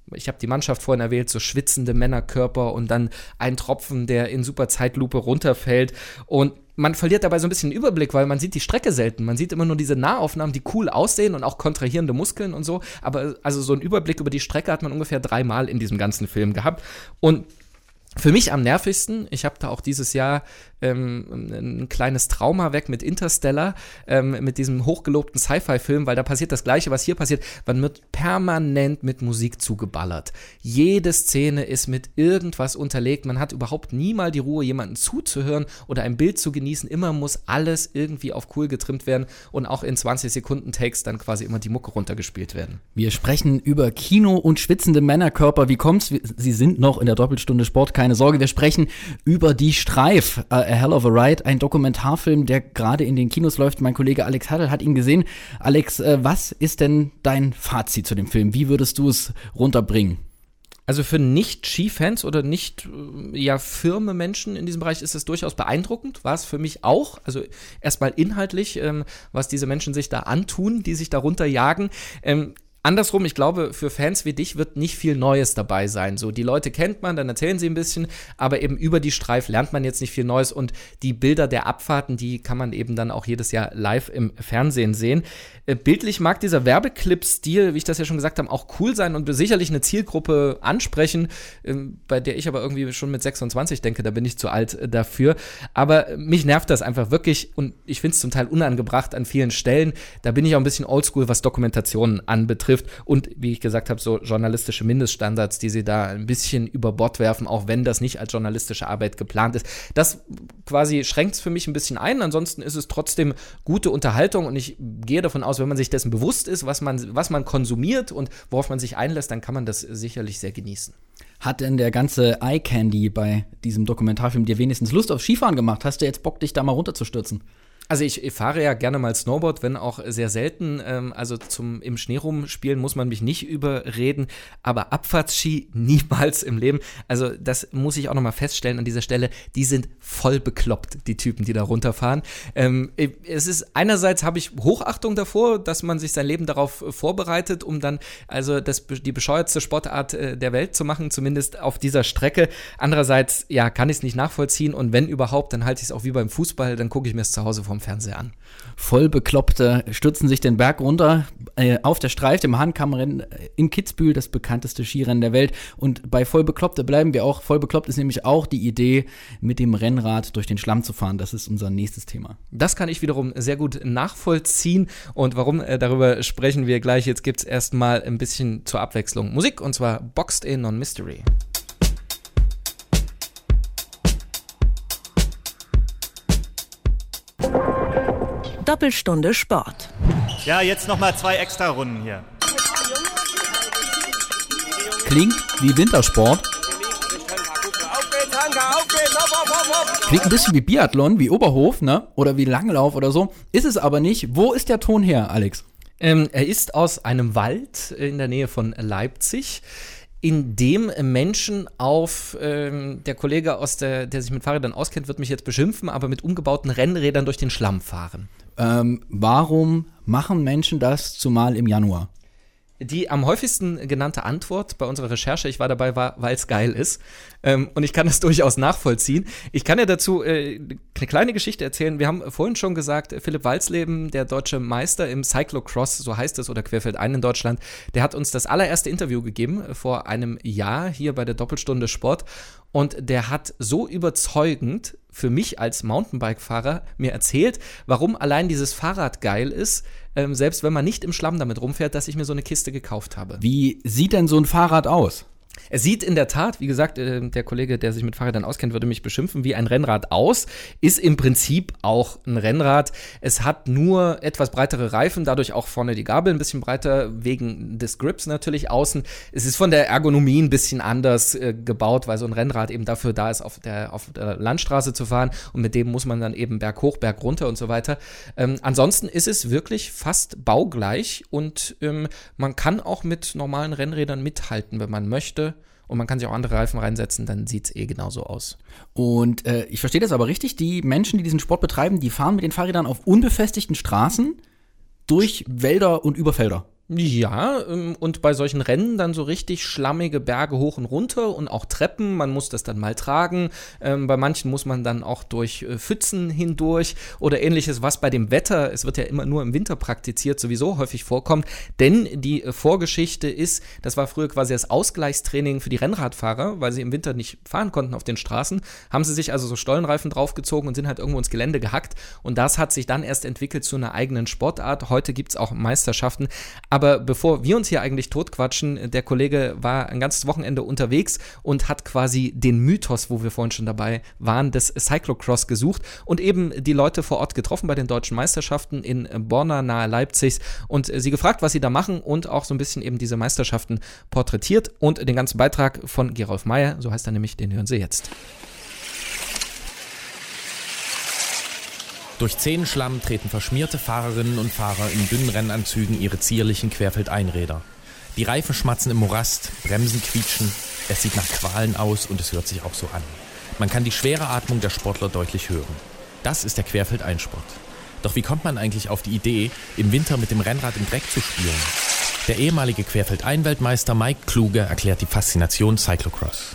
ich habe die Mannschaft vorhin erwähnt, so schwitzende Männerkörper und dann ein Tropfen, der in super Zeitlupe runterfällt. Und man verliert dabei so ein bisschen den Überblick, weil man sieht die Strecke selten. Man sieht immer nur diese Nahaufnahmen, die cool aussehen und auch kontrahierende Muskeln und so. Aber also so einen Überblick über die Strecke hat man ungefähr dreimal in diesem ganzen Film gehabt. Und für mich am nervigsten, ich habe da auch dieses Jahr ähm, ein kleines Trauma weg mit Interstellar, ähm, mit diesem hochgelobten Sci-Fi-Film, weil da passiert das Gleiche, was hier passiert. Man wird permanent mit Musik zugeballert. Jede Szene ist mit irgendwas unterlegt. Man hat überhaupt nie mal die Ruhe, jemanden zuzuhören oder ein Bild zu genießen. Immer muss alles irgendwie auf cool getrimmt werden und auch in zwanzig Sekunden Takes dann quasi immer die Mucke runtergespielt werden. Wir sprechen über Kino und schwitzende Männerkörper. Wie kommt's? Sie sind noch in der Doppelstunde Sport, keine Sorge. Wir sprechen über Die Streif, A Hell of a Ride, ein Dokumentarfilm, der gerade in den Kinos läuft. Mein Kollege Alex Haddel hat ihn gesehen. Alex, was ist denn dein Fazit zu dem Film? Wie würdest du es runterbringen? Also für Nicht-Skifans oder nicht ja, firme Menschen in diesem Bereich ist es durchaus beeindruckend, war es für mich auch. Also erstmal inhaltlich, ähm, was diese Menschen sich da antun, die sich darunter jagen. Ähm, Andersrum, ich glaube, für Fans wie dich wird nicht viel Neues dabei sein. So, die Leute kennt man, dann erzählen sie ein bisschen, aber eben über die Streif lernt man jetzt nicht viel Neues und die Bilder der Abfahrten, die kann man eben dann auch jedes Jahr live im Fernsehen sehen. Äh, bildlich mag dieser Werbeclip-Stil, wie ich das ja schon gesagt habe, auch cool sein und sicherlich eine Zielgruppe ansprechen, äh, bei der ich aber irgendwie schon mit sechsundzwanzig denke, da bin ich zu alt äh, dafür. Aber mich nervt das einfach wirklich und ich finde es zum Teil unangebracht an vielen Stellen. Da bin ich auch ein bisschen oldschool, was Dokumentationen anbetrifft. Und wie ich gesagt habe, so journalistische Mindeststandards, die sie da ein bisschen über Bord werfen, auch wenn das nicht als journalistische Arbeit geplant ist. Das quasi schränkt es für mich ein bisschen ein. Ansonsten ist es trotzdem gute Unterhaltung und ich gehe davon aus, wenn man sich dessen bewusst ist, was man, was man konsumiert und worauf man sich einlässt, dann kann man das sicherlich sehr genießen. Hat denn der ganze Eye Candy bei diesem Dokumentarfilm dir wenigstens Lust auf Skifahren gemacht? Hast du jetzt Bock, dich da mal runterzustürzen? Also ich, ich fahre ja gerne mal Snowboard, wenn auch sehr selten. Ähm, also zum im Schnee rumspielen muss man mich nicht überreden, aber Abfahrtsski niemals im Leben. Also das muss ich auch nochmal feststellen an dieser Stelle. Die sind voll bekloppt, die Typen, die da runterfahren. Ähm, es ist einerseits habe ich Hochachtung davor, dass man sich sein Leben darauf vorbereitet, um dann also das, die bescheuertste Sportart äh, der Welt zu machen, zumindest auf dieser Strecke. Andererseits, ja, kann ich es nicht nachvollziehen und wenn überhaupt, dann halte ich es auch wie beim Fußball, dann gucke ich mir es zu Hause vom Fernseher an. Voll Bekloppte stürzen sich den Berg runter äh, auf der Streif, dem Hahnkammrennen in Kitzbühel, das bekannteste Skirennen der Welt. Und bei Voll Bekloppte bleiben wir auch. Voll bekloppt ist nämlich auch die Idee, mit dem Rennrad durch den Schlamm zu fahren. Das ist unser nächstes Thema. Das kann ich wiederum sehr gut nachvollziehen. Und warum, äh, darüber sprechen wir gleich. Jetzt gibt es erstmal ein bisschen zur Abwechslung Musik, und zwar Boxed In on Mystery. Doppelstunde Sport. Ja, jetzt nochmal zwei extra Runden hier. Klingt wie Wintersport. Klingt ein bisschen wie Biathlon, wie Oberhof, ne? Oder wie Langlauf oder so. Ist es aber nicht. Wo ist der Ton her, Alex? Ähm, er ist aus einem Wald in der Nähe von Leipzig, in dem Menschen auf, ähm, der Kollege, aus der, der sich mit Fahrrädern auskennt, wird mich jetzt beschimpfen, aber mit umgebauten Rennrädern durch den Schlamm fahren. Ähm, warum machen Menschen das, zumal im Januar? Die am häufigsten genannte Antwort bei unserer Recherche, ich war dabei, war, weil es geil ist. Ähm, und ich kann das durchaus nachvollziehen. Ich kann ja dazu äh, eine kleine Geschichte erzählen. Wir haben vorhin schon gesagt, Philipp Walsleben, der deutsche Meister im Cyclocross, so heißt es, oder querfeldein in Deutschland, der hat uns das allererste Interview gegeben vor einem Jahr hier bei der Doppelstunde Sport. Und der hat so überzeugend für mich als Mountainbike-Fahrer mir erzählt, warum allein dieses Fahrrad geil ist, ähm, selbst wenn man nicht im Schlamm damit rumfährt, dass ich mir so eine Kiste gekauft habe. Wie sieht denn so ein Fahrrad aus? Es sieht in der Tat, wie gesagt, äh, der Kollege, der sich mit Fahrrädern auskennt, würde mich beschimpfen, wie ein Rennrad aus. Ist im Prinzip auch ein Rennrad. Es hat nur etwas breitere Reifen, dadurch auch vorne die Gabel ein bisschen breiter, wegen des Grips natürlich außen. Es ist von der Ergonomie ein bisschen anders äh, gebaut, weil so ein Rennrad eben dafür da ist, auf der, auf der Landstraße zu fahren und mit dem muss man dann eben berghoch, bergunter und so weiter. Ähm, ansonsten ist es wirklich fast baugleich und ähm, man kann auch mit normalen Rennrädern mithalten, wenn man möchte. Und man kann sich auch andere Reifen reinsetzen, dann sieht es eh genauso aus. Und äh, ich verstehe das aber richtig, die Menschen, die diesen Sport betreiben, die fahren mit den Fahrrädern auf unbefestigten Straßen durch Wälder und über Felder. Ja, und bei solchen Rennen dann so richtig schlammige Berge hoch und runter und auch Treppen, man muss das dann mal tragen. Ähm, bei manchen muss man dann auch durch äh, Pfützen hindurch oder ähnliches, was bei dem Wetter, es wird ja immer nur im Winter praktiziert, sowieso häufig vorkommt. Denn die äh, Vorgeschichte ist, das war früher quasi das Ausgleichstraining für die Rennradfahrer, weil sie im Winter nicht fahren konnten auf den Straßen, haben sie sich also so Stollenreifen draufgezogen und sind halt irgendwo ins Gelände gehackt. Und das hat sich dann erst entwickelt zu einer eigenen Sportart. Heute gibt es auch Meisterschaften. Aber bevor wir uns hier eigentlich totquatschen, der Kollege war ein ganzes Wochenende unterwegs und hat quasi den Mythos, wo wir vorhin schon dabei waren, des Cyclocross gesucht und eben die Leute vor Ort getroffen bei den deutschen Meisterschaften in Borna nahe Leipzigs und sie gefragt, was sie da machen und auch so ein bisschen eben diese Meisterschaften porträtiert und den ganzen Beitrag von Gerolf Meyer, so heißt er nämlich, den hören Sie jetzt. Durch zähen Schlamm treten verschmierte Fahrerinnen und Fahrer in dünnen Rennanzügen ihre zierlichen Querfeldeinräder. Die Reifen schmatzen im Morast, Bremsen quietschen, es sieht nach Qualen aus und es hört sich auch so an. Man kann die schwere Atmung der Sportler deutlich hören. Das ist der Querfeldeinsport. Doch wie kommt man eigentlich auf die Idee, im Winter mit dem Rennrad im Dreck zu spielen? Der ehemalige Querfeldein-Weltmeister Mike Kluge erklärt die Faszination Cyclocross.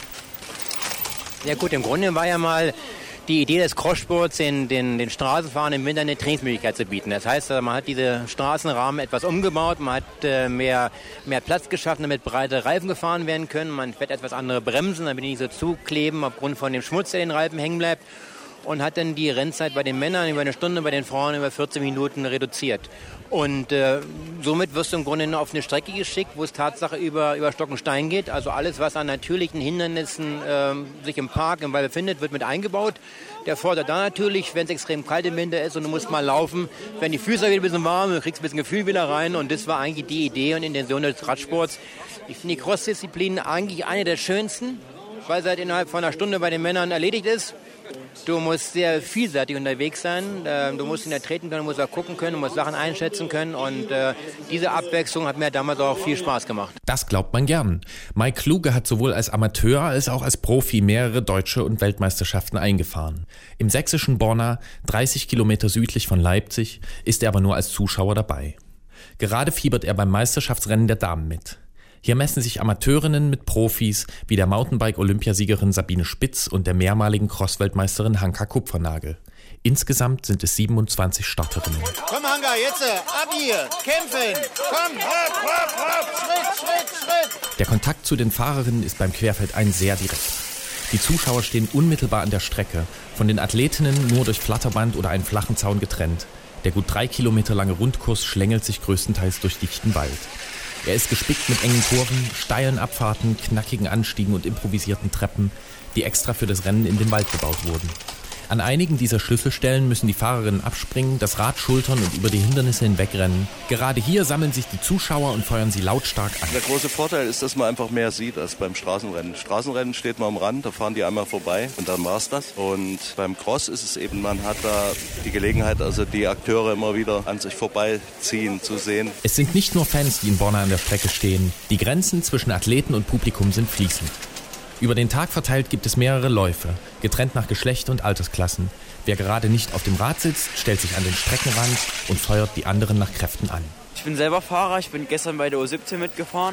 Ja gut, im Grunde war ja mal die Idee des Crosssports, den, den, den Straßenfahrern im Winter eine Trainingsmöglichkeit zu bieten. Das heißt, man hat diese Straßenrahmen etwas umgebaut, man hat äh, mehr, mehr Platz geschaffen, damit breite Reifen gefahren werden können. Man fährt etwas andere Bremsen, damit die nicht so zukleben aufgrund von dem Schmutz, der den Reifen hängen bleibt. Und hat dann die Rennzeit bei den Männern über eine Stunde, bei den Frauen über vierzehn Minuten reduziert. Und äh, somit wirst du im Grunde auf eine Strecke geschickt, wo es Tatsache über, über Stock und Stein geht. Also alles, was an natürlichen Hindernissen äh, sich im Park, im Wald befindet, wird mit eingebaut. Der Vorteil da natürlich, wenn es extrem kalt im Winter ist und du musst mal laufen, werden die Füße wieder ein bisschen warm, du kriegst ein bisschen Gefühl wieder rein. Und das war eigentlich die Idee und Intention des Radsports. Ich finde die Cross-Disziplin eigentlich eine der schönsten, weil sie halt innerhalb von einer Stunde bei den Männern erledigt ist. Du musst sehr vielseitig unterwegs sein. Du musst ihn treten können, du musst auch gucken können, du musst Sachen einschätzen können. Und äh, diese Abwechslung hat mir damals auch viel Spaß gemacht. Das glaubt man gern. Mike Kluge hat sowohl als Amateur als auch als Profi mehrere deutsche und Weltmeisterschaften eingefahren. Im sächsischen Borna, dreißig Kilometer südlich von Leipzig, ist er aber nur als Zuschauer dabei. Gerade fiebert er beim Meisterschaftsrennen der Damen mit. Hier messen sich Amateurinnen mit Profis wie der Mountainbike-Olympiasiegerin Sabine Spitz und der mehrmaligen Cross-Weltmeisterin Hanka Kupfernagel. Insgesamt sind es siebenundzwanzig Starterinnen. Komm Hanka, jetzt ab hier, kämpfen, komm, hopp, hopp, hopp, Schritt, Schritt, Schritt. Der Kontakt zu den Fahrerinnen ist beim Querfeldein sehr direkt. Die Zuschauer stehen unmittelbar an der Strecke, von den Athletinnen nur durch Flatterband oder einen flachen Zaun getrennt. Der gut drei Kilometer lange Rundkurs schlängelt sich größtenteils durch dichten Wald. Er ist gespickt mit engen Kurven, steilen Abfahrten, knackigen Anstiegen und improvisierten Treppen, die extra für das Rennen in den Wald gebaut wurden. An einigen dieser Schlüsselstellen müssen die Fahrerinnen abspringen, das Rad schultern und über die Hindernisse hinwegrennen. Gerade hier sammeln sich die Zuschauer und feuern sie lautstark an. Der große Vorteil ist, dass man einfach mehr sieht als beim Straßenrennen. Straßenrennen steht man am Rand, da fahren die einmal vorbei und dann war's das. Und beim Cross ist es eben, man hat da die Gelegenheit, also die Akteure immer wieder an sich vorbeiziehen zu sehen. Es sind nicht nur Fans, die in Borna an der Strecke stehen. Die Grenzen zwischen Athleten und Publikum sind fließend. Über den Tag verteilt gibt es mehrere Läufe, getrennt nach Geschlecht und Altersklassen. Wer gerade nicht auf dem Rad sitzt, stellt sich an den Streckenrand und feuert die anderen nach Kräften an. Ich bin selber Fahrer, ich bin gestern bei der U siebzehn mitgefahren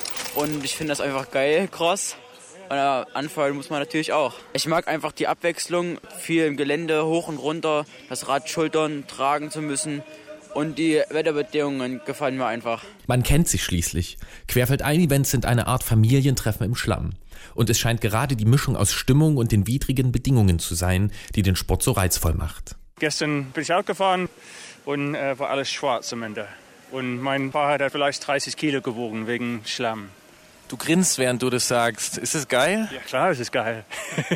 und ich finde das einfach geil, Cross. Und anfeuern muss man natürlich auch. Ich mag einfach die Abwechslung, viel im Gelände, hoch und runter, das Rad schultern, tragen zu müssen. Und die Wetterbedingungen gefallen mir einfach. Man kennt sich schließlich. Querfeldein-Events sind eine Art Familientreffen im Schlamm. Und es scheint gerade die Mischung aus Stimmung und den widrigen Bedingungen zu sein, die den Sport so reizvoll macht. Gestern bin ich auch gefahren und äh, war alles schwarz am Ende. Und mein Fahrrad hat vielleicht dreißig Kilo gewogen wegen Schlamm. Du grinst, während du das sagst. Ist das geil? Ja klar, es ist geil.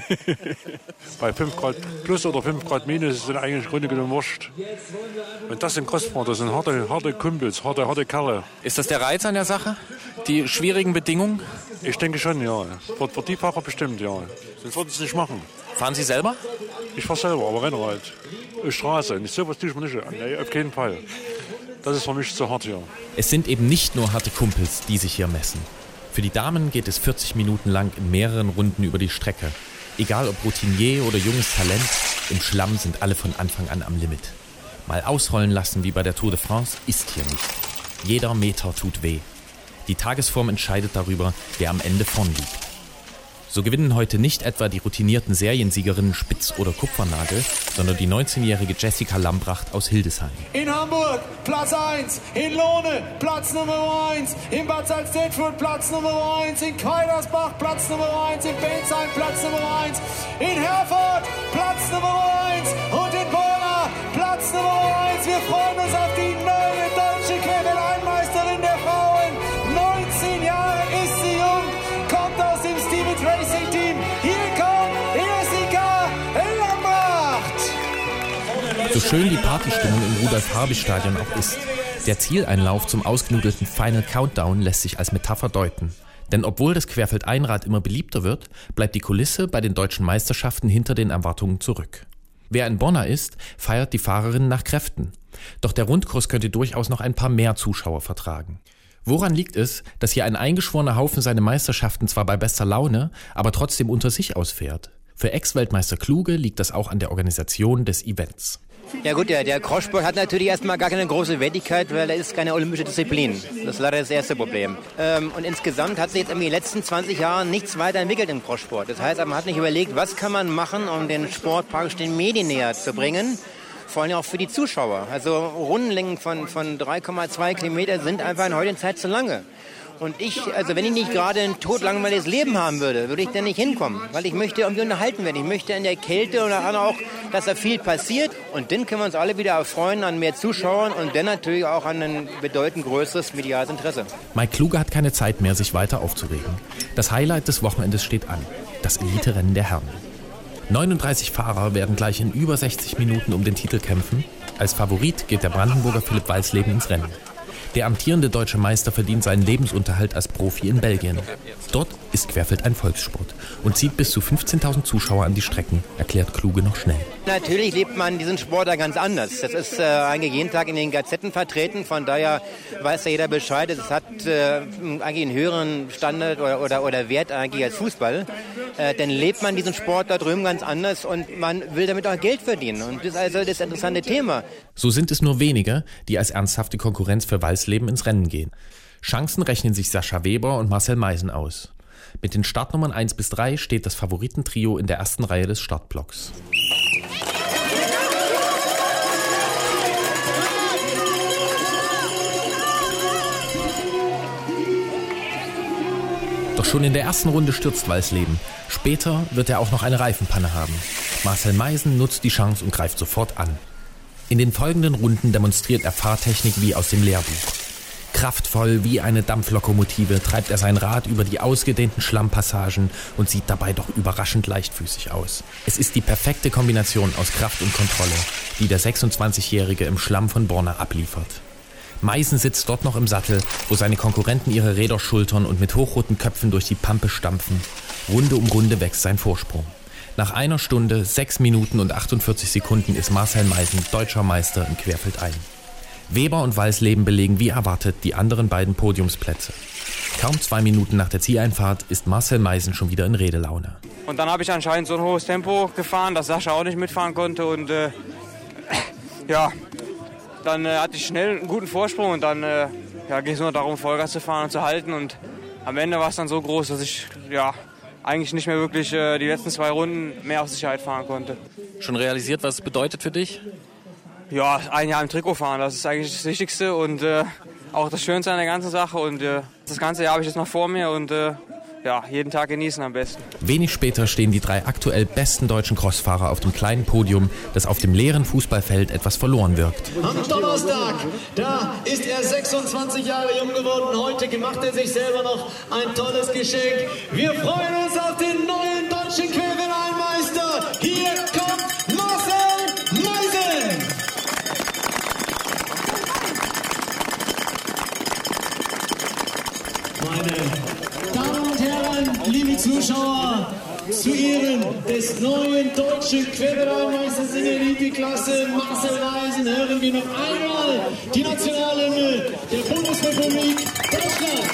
Bei fünf Grad plus oder fünf Grad minus sind eigentlich im Grunde genommen wurscht. Und das sind Crossfahrer, das sind harte, harte Kumpels, harte, harte Kerle. Ist das der Reiz an der Sache? Die schwierigen Bedingungen? Ich denke schon, ja. Für, für die Fahrer bestimmt, ja. Sonst würden sie es nicht machen. Fahren Sie selber? Ich fahre selber, aber Rennrad. Straße. Nicht so was tue ich mir nicht an. Nee, auf keinen Fall. Das ist für mich zu hart, ja. Es sind eben nicht nur harte Kumpels, die sich hier messen. Für die Damen geht es vierzig Minuten lang in mehreren Runden über die Strecke. Egal ob Routinier oder junges Talent, im Schlamm sind alle von Anfang an am Limit. Mal ausrollen lassen wie bei der Tour de France ist hier nicht. Jeder Meter tut weh. Die Tagesform entscheidet darüber, wer am Ende vorn liegt. So gewinnen heute nicht etwa die routinierten Seriensiegerinnen Spitz oder Kupfernagel, sondern die neunzehnjährige Jessica Lambracht aus Hildesheim. In Hamburg Platz eins, in Lohne Platz Nummer eins, in Bad Salzdetfurt Platz Nummer eins, in Kaidersbach Platz Nummer eins, in Bensheim Platz Nummer eins, in Herford Platz Nummer eins und in Borna Platz Nummer eins. Wir freuen uns auf die neue deutsche Querfeldeinmeisterin der Frauen. neunzehn Jahre ist sie jung, kommt aus dem Stevens Racing Team. Hier kommt Jessica Lambracht. So schön die Partystimmung im Rudolf-Harbig-Stadion auch ist, der Zieleinlauf zum ausgenudelten Final Countdown lässt sich als Metapher deuten. Denn obwohl das Querfeldeinrad immer beliebter wird, bleibt die Kulisse bei den deutschen Meisterschaften hinter den Erwartungen zurück. Wer ein Bonner ist, feiert die Fahrerinnen nach Kräften. Doch der Rundkurs könnte durchaus noch ein paar mehr Zuschauer vertragen. Woran liegt es, dass hier ein eingeschworener Haufen seine Meisterschaften zwar bei bester Laune, aber trotzdem unter sich ausfährt? Für Ex-Weltmeister Kluge liegt das auch an der Organisation des Events. Ja gut, der, der Crosssport hat natürlich erstmal gar keine große Wertigkeit, weil er ist keine olympische Disziplin. Das ist leider das erste Problem. Ähm, und insgesamt hat sich jetzt in den letzten zwanzig Jahren nichts weiterentwickelt im Crosssport. Das heißt, man hat nicht überlegt, was kann man machen, um den Sport praktisch den Medien näher zu bringen. Vor allem auch für die Zuschauer. Also Rundenlängen von, von drei Komma zwei Kilometer sind einfach in heutiger Zeit zu lange. Und ich, also wenn ich nicht gerade ein todlangweiliges Leben haben würde, würde ich da nicht hinkommen. Weil ich möchte irgendwie unterhalten werden. Ich möchte in der Kälte oder auch, dass da viel passiert. Und dann können wir uns alle wieder erfreuen an mehr Zuschauern und dann natürlich auch an ein bedeutend größeres mediales Interesse. Mike Kluge hat keine Zeit mehr, sich weiter aufzuregen. Das Highlight des Wochenendes steht an. Das Elite-Rennen der Herren. neununddreißig Fahrer werden gleich in über sechzig Minuten um den Titel kämpfen. Als Favorit geht der Brandenburger Philipp Walsleben ins Rennen. Der amtierende deutsche Meister verdient seinen Lebensunterhalt als Profi in Belgien. Dort ist Querfeld ein Volkssport und zieht bis zu fünfzehntausend Zuschauer an die Strecken, erklärt Kluge noch schnell. Natürlich lebt man diesen Sport da ganz anders. Das ist äh, eigentlich jeden Tag in den Gazetten vertreten, von daher weiß ja jeder Bescheid. Es hat äh, eigentlich einen höheren Standard oder, oder, oder Wert eigentlich als Fußball. Äh, dann lebt man diesen Sport da drüben ganz anders und man will damit auch Geld verdienen. Und das ist also das interessante Thema. So sind es nur wenige, die als ernsthafte Konkurrenz für Walsleben ins Rennen gehen. Chancen rechnen sich Sascha Weber und Marcel Meisen aus. Mit den Startnummern eins bis drei steht das Favoritentrio in der ersten Reihe des Startblocks. Doch schon in der ersten Runde stürzt Walsleben. Später wird er auch noch eine Reifenpanne haben. Marcel Meisen nutzt die Chance und greift sofort an. In den folgenden Runden demonstriert er Fahrtechnik wie aus dem Lehrbuch. Kraftvoll wie eine Dampflokomotive treibt er sein Rad über die ausgedehnten Schlammpassagen und sieht dabei doch überraschend leichtfüßig aus. Es ist die perfekte Kombination aus Kraft und Kontrolle, die der sechsundzwanzigjährige im Schlamm von Borna abliefert. Meisen sitzt dort noch im Sattel, wo seine Konkurrenten ihre Räder schultern und mit hochroten Köpfen durch die Pampe stampfen. Runde um Runde wächst sein Vorsprung. Nach einer Stunde, sechs Minuten und achtundvierzig Sekunden ist Marcel Meisen deutscher Meister im Querfeldein. Weber und Walsleben belegen wie erwartet die anderen beiden Podiumsplätze. Kaum zwei Minuten nach der Zieleinfahrt ist Marcel Meisen schon wieder in Redelaune. Und dann habe ich anscheinend so ein hohes Tempo gefahren, dass Sascha auch nicht mitfahren konnte. Und äh, ja, dann äh, hatte ich schnell einen guten Vorsprung und dann äh, ja, ging es nur darum, Vollgas zu fahren und zu halten. Und am Ende war es dann so groß, dass ich ja, eigentlich nicht mehr wirklich äh, die letzten zwei Runden mehr auf Sicherheit fahren konnte. Schon realisiert, was es bedeutet für dich? Ja, ein Jahr im Trikot fahren, das ist eigentlich das Wichtigste und äh, auch das Schönste an der ganzen Sache. Und äh, das ganze Jahr habe ich jetzt noch vor mir und äh, ja, jeden Tag genießen am besten. Wenig später stehen die drei aktuell besten deutschen Crossfahrer auf dem kleinen Podium, das auf dem leeren Fußballfeld etwas verloren wirkt. Am Donnerstag, da ist er sechsundzwanzig Jahre jung geworden. Heute macht er sich selber noch ein tolles Geschenk. Wir freuen uns auf den neuen deutschen Querfeldeinmeister. Hier kommt Marcel Meisen. Meine Damen und Herren, liebe Zuschauer, zu Ehren des neuen deutschen Querfeldeinmeisters in der Eliteklasse, Marcel Meisen, hören wir noch einmal die Nationalhymne der Bundesrepublik Deutschland.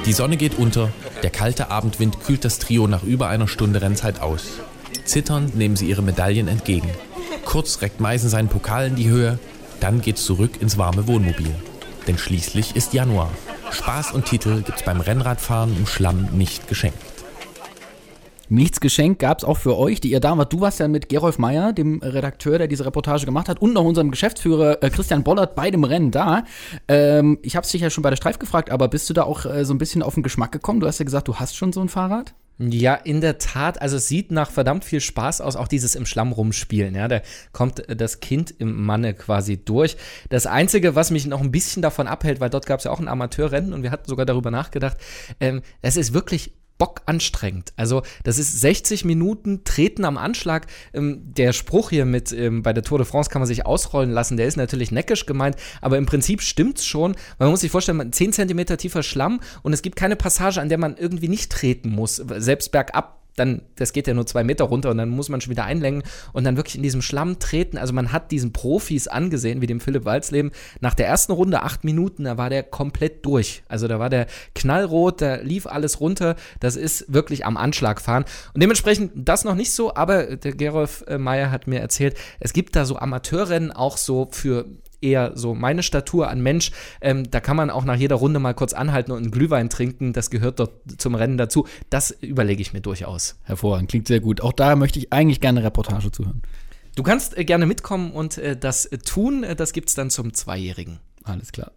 Die Sonne geht unter, der kalte Abendwind kühlt das Trio nach über einer Stunde Rennzeit aus. Zitternd nehmen sie ihre Medaillen entgegen. Kurz reckt Meisen seinen Pokal in die Höhe, dann geht's zurück ins warme Wohnmobil. Denn schließlich ist Januar. Spaß und Titel gibt's beim Rennradfahren im Schlamm nicht geschenkt. Nichts geschenkt gab es auch für euch, die ihr da wart. Du warst ja mit Gerolf Meyer, dem Redakteur, der diese Reportage gemacht hat, und noch unserem Geschäftsführer äh, Christian Bollert bei dem Rennen da. Ähm, ich habe dich ja schon bei der Streif gefragt, aber bist du da auch äh, so ein bisschen auf den Geschmack gekommen? Du hast ja gesagt, du hast schon so ein Fahrrad? Ja, in der Tat. Also es sieht nach verdammt viel Spaß aus, auch dieses im Schlamm rumspielen. Ja, da kommt das Kind im Manne quasi durch. Das Einzige, was mich noch ein bisschen davon abhält, weil dort gab es ja auch ein Amateurrennen und wir hatten sogar darüber nachgedacht, ähm, es ist wirklich bockanstrengend. Also das ist sechzig Minuten Treten am Anschlag. Ähm, der Spruch hier mit ähm, bei der Tour de France kann man sich ausrollen lassen, der ist natürlich neckisch gemeint, aber im Prinzip stimmt's schon. Man muss sich vorstellen, man zehn Zentimeter tiefer Schlamm und es gibt keine Passage, an der man irgendwie nicht treten muss. Selbst bergab, dann, das geht ja nur zwei Meter runter und dann muss man schon wieder einlenken und dann wirklich in diesem Schlamm treten. Also man hat diesen Profis angesehen, wie dem Philipp Walsleben, nach der ersten Runde, acht Minuten, da war der komplett durch. Also da war der knallrot, da lief alles runter. Das ist wirklich am Anschlag fahren. Und dementsprechend das noch nicht so, aber der Gerolf Meyer hat mir erzählt, es gibt da so Amateurrennen auch so für eher so meine Statur an Mensch, ähm, da kann man auch nach jeder Runde mal kurz anhalten und einen Glühwein trinken, das gehört dort zum Rennen dazu. Das überlege ich mir durchaus. Hervorragend, klingt sehr gut. Auch da möchte ich eigentlich gerne eine Reportage zuhören. Du kannst äh, gerne mitkommen und äh, das äh, tun, äh, das gibt's dann zum Zweijährigen. Alles klar.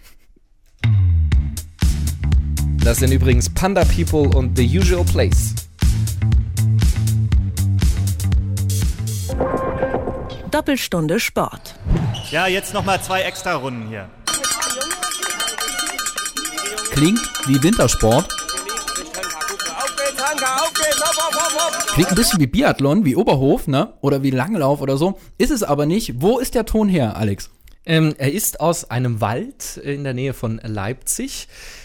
Das sind übrigens Panda People und The Usual Place. Doppelstunde Sport. Ja, jetzt nochmal zwei extra Runden hier. Klingt wie Wintersport. Klingt ein bisschen wie Biathlon, wie Oberhof, ne? Oder wie Langlauf oder so. Ist es aber nicht. Wo ist der Ton her, Alex? Ähm, er ist aus einem Wald in der Nähe von Leipzig,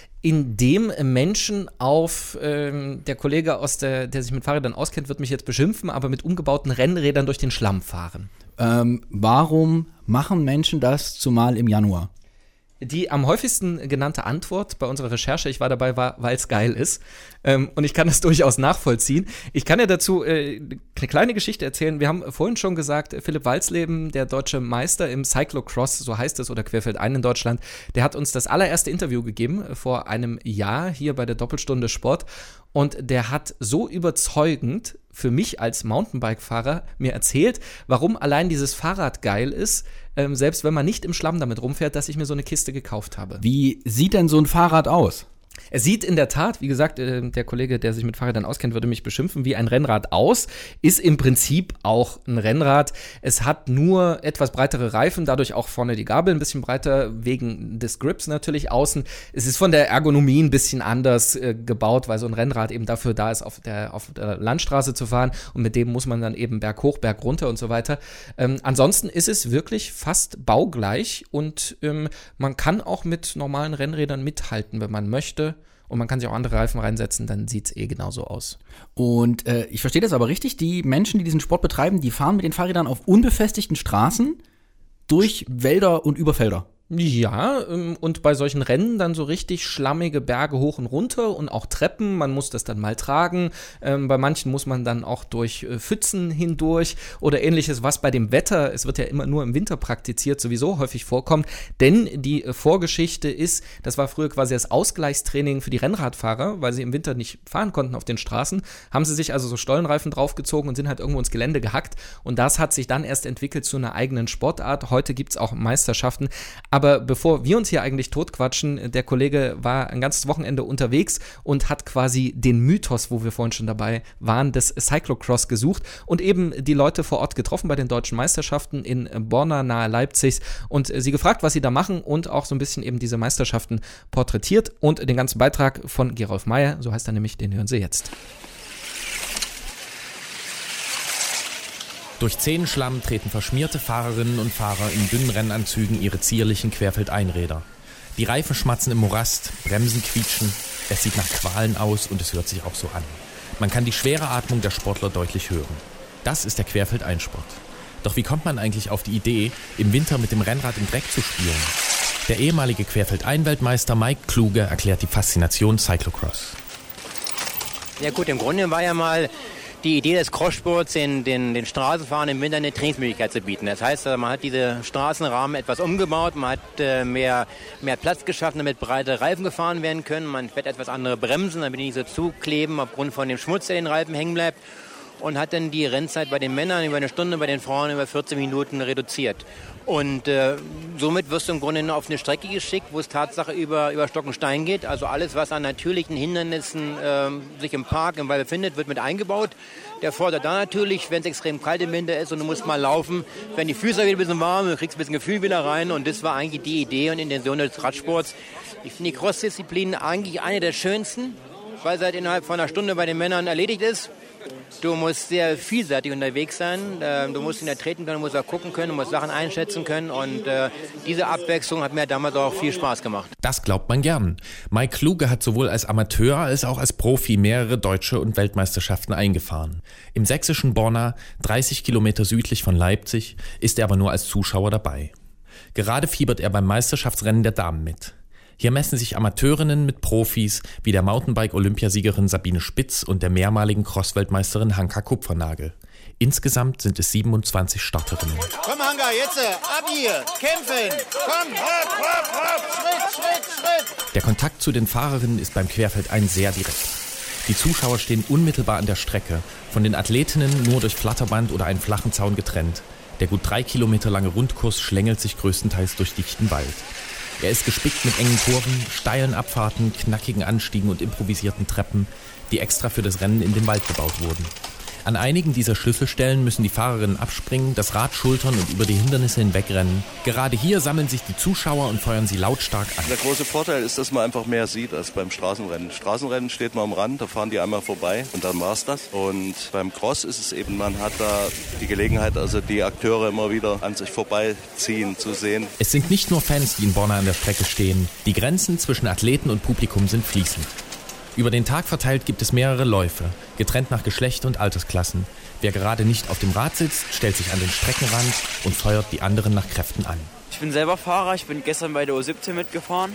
in dem Menschen auf, ähm, der Kollege, aus der, der sich mit Fahrrädern auskennt, wird mich jetzt beschimpfen, aber mit umgebauten Rennrädern durch den Schlamm fahren. Ähm, warum machen Menschen das, zumal im Januar? Die am häufigsten genannte Antwort bei unserer Recherche, ich war dabei, war, weil es geil ist. Ähm, und ich kann das durchaus nachvollziehen. Ich kann ja dazu äh, eine kleine Geschichte erzählen. Wir haben vorhin schon gesagt, Philipp Walsleben, der deutsche Meister im Cyclocross, so heißt es, oder querfeldein in Deutschland, der hat uns das allererste Interview gegeben vor einem Jahr hier bei der Doppelstunde Sport. Und der hat so überzeugend für mich als Mountainbike-Fahrer mir erzählt, warum allein dieses Fahrrad geil ist, ähm, selbst wenn man nicht im Schlamm damit rumfährt, dass ich mir so eine Kiste gekauft habe. Wie sieht denn so ein Fahrrad aus? Es sieht in der Tat, wie gesagt, äh, der Kollege, der sich mit Fahrrädern auskennt, würde mich beschimpfen, wie ein Rennrad aus. Ist im Prinzip auch ein Rennrad. Es hat nur etwas breitere Reifen, dadurch auch vorne die Gabel ein bisschen breiter, wegen des Grips natürlich außen. Es ist von der Ergonomie ein bisschen anders äh, gebaut, weil so ein Rennrad eben dafür da ist, auf der, auf der Landstraße zu fahren und mit dem muss man dann eben berghoch, bergunter und so weiter. Ähm, ansonsten ist es wirklich fast baugleich und ähm, man kann auch mit normalen Rennrädern mithalten, wenn man möchte. Und man kann sich auch andere Reifen reinsetzen, dann sieht es eh genauso aus. Und äh, ich verstehe das aber richtig, die Menschen, die diesen Sport betreiben, die fahren mit den Fahrrädern auf unbefestigten Straßen durch Wälder und über Felder. Ja, und bei solchen Rennen dann so richtig schlammige Berge hoch und runter und auch Treppen, man muss das dann mal tragen. Ähm, bei manchen muss man dann auch durch äh, Pfützen hindurch oder ähnliches, was bei dem Wetter, es wird ja immer nur im Winter praktiziert, sowieso häufig vorkommt. Denn die äh, Vorgeschichte ist, das war früher quasi das Ausgleichstraining für die Rennradfahrer, weil sie im Winter nicht fahren konnten auf den Straßen, haben sie sich also so Stollenreifen draufgezogen und sind halt irgendwo ins Gelände gehackt. Und das hat sich dann erst entwickelt zu einer eigenen Sportart. Heute gibt es auch Meisterschaften. Aber bevor wir uns hier eigentlich totquatschen, der Kollege war ein ganzes Wochenende unterwegs und hat quasi den Mythos, wo wir vorhin schon dabei waren, des Cyclocross gesucht und eben die Leute vor Ort getroffen bei den deutschen Meisterschaften in Borna nahe Leipzig und sie gefragt, was sie da machen und auch so ein bisschen eben diese Meisterschaften porträtiert und den ganzen Beitrag von Gerolf Meyer, so heißt er nämlich, den hören Sie jetzt. Durch zähen Schlamm treten verschmierte Fahrerinnen und Fahrer in dünnen Rennanzügen ihre zierlichen Querfeldeinräder. Die Reifen schmatzen im Morast, Bremsen quietschen, es sieht nach Qualen aus und es hört sich auch so an. Man kann die schwere Atmung der Sportler deutlich hören. Das ist der Querfeldeinsport. Doch wie kommt man eigentlich auf die Idee, im Winter mit dem Rennrad im Dreck zu spielen? Der ehemalige Querfeldein-Weltmeister Mike Kluge erklärt die Faszination Cyclocross. Ja gut, im Grunde war ja mal die Idee des Crosssports, den, den, den Straßenfahrern im Winter eine Trainingsmöglichkeit zu bieten. Das heißt, man hat diese Straßenrahmen etwas umgebaut, man hat äh, mehr, mehr Platz geschaffen, damit breite Reifen gefahren werden können. Man fährt etwas andere Bremsen, damit die nicht so zukleben aufgrund von dem Schmutz, der in den Reifen hängen bleibt. Und hat dann die Rennzeit bei den Männern über eine Stunde, bei den Frauen über vierzehn Minuten reduziert. Und äh, somit wirst du im Grunde auf eine Strecke geschickt, wo es Tatsache über, über Stock und Stein geht. Also alles, was an natürlichen Hindernissen äh, sich im Park, im Wald befindet, wird mit eingebaut. Der Vorteil da natürlich, wenn es extrem kalt im Winter ist und du musst mal laufen, werden die Füße wieder ein bisschen warm, du kriegst ein bisschen Gefühl wieder rein. Und das war eigentlich die Idee und Intention des Radsports. Ich finde die Cross-Disziplin eigentlich eine der schönsten, weil sie halt innerhalb von einer Stunde bei den Männern erledigt ist. Du musst sehr vielseitig unterwegs sein, du musst ihn treten können, du musst auch gucken können, du musst Sachen einschätzen können und äh, diese Abwechslung hat mir damals auch viel Spaß gemacht. Das glaubt man gern. Mike Kluge hat sowohl als Amateur als auch als Profi mehrere deutsche und Weltmeisterschaften eingefahren. Im sächsischen Borna, dreißig Kilometer südlich von Leipzig, ist er aber nur als Zuschauer dabei. Gerade fiebert er beim Meisterschaftsrennen der Damen mit. Hier messen sich Amateurinnen mit Profis wie der Mountainbike-Olympiasiegerin Sabine Spitz und der mehrmaligen Cross-Weltmeisterin Hanka Kupfernagel. Insgesamt sind es siebenundzwanzig Starterinnen. Komm Hanka, jetzt ab hier, kämpfen, komm, hopp, hopp, hopp, Schritt, Schritt, Schritt. Der Kontakt zu den Fahrerinnen ist beim Querfeldein sehr direkt. Die Zuschauer stehen unmittelbar an der Strecke, von den Athletinnen nur durch Flatterband oder einen flachen Zaun getrennt. Der gut drei Kilometer lange Rundkurs schlängelt sich größtenteils durch dichten Wald. Er ist gespickt mit engen Kurven, steilen Abfahrten, knackigen Anstiegen und improvisierten Treppen, die extra für das Rennen in den Wald gebaut wurden. An einigen dieser Schlüsselstellen müssen die Fahrerinnen abspringen, das Rad schultern und über die Hindernisse hinwegrennen. Gerade hier sammeln sich die Zuschauer und feuern sie lautstark an. Der große Vorteil ist, dass man einfach mehr sieht als beim Straßenrennen. Straßenrennen steht man am Rand, da fahren die einmal vorbei und dann war's das. Und beim Cross ist es eben, man hat da die Gelegenheit, also die Akteure immer wieder an sich vorbeiziehen zu sehen. Es sind nicht nur Fans, die in Borna an der Strecke stehen. Die Grenzen zwischen Athleten und Publikum sind fließend. Über den Tag verteilt gibt es mehrere Läufe, getrennt nach Geschlecht und Altersklassen. Wer gerade nicht auf dem Rad sitzt, stellt sich an den Streckenrand und feuert die anderen nach Kräften an. Ich bin selber Fahrer, ich bin gestern bei der U siebzehn mitgefahren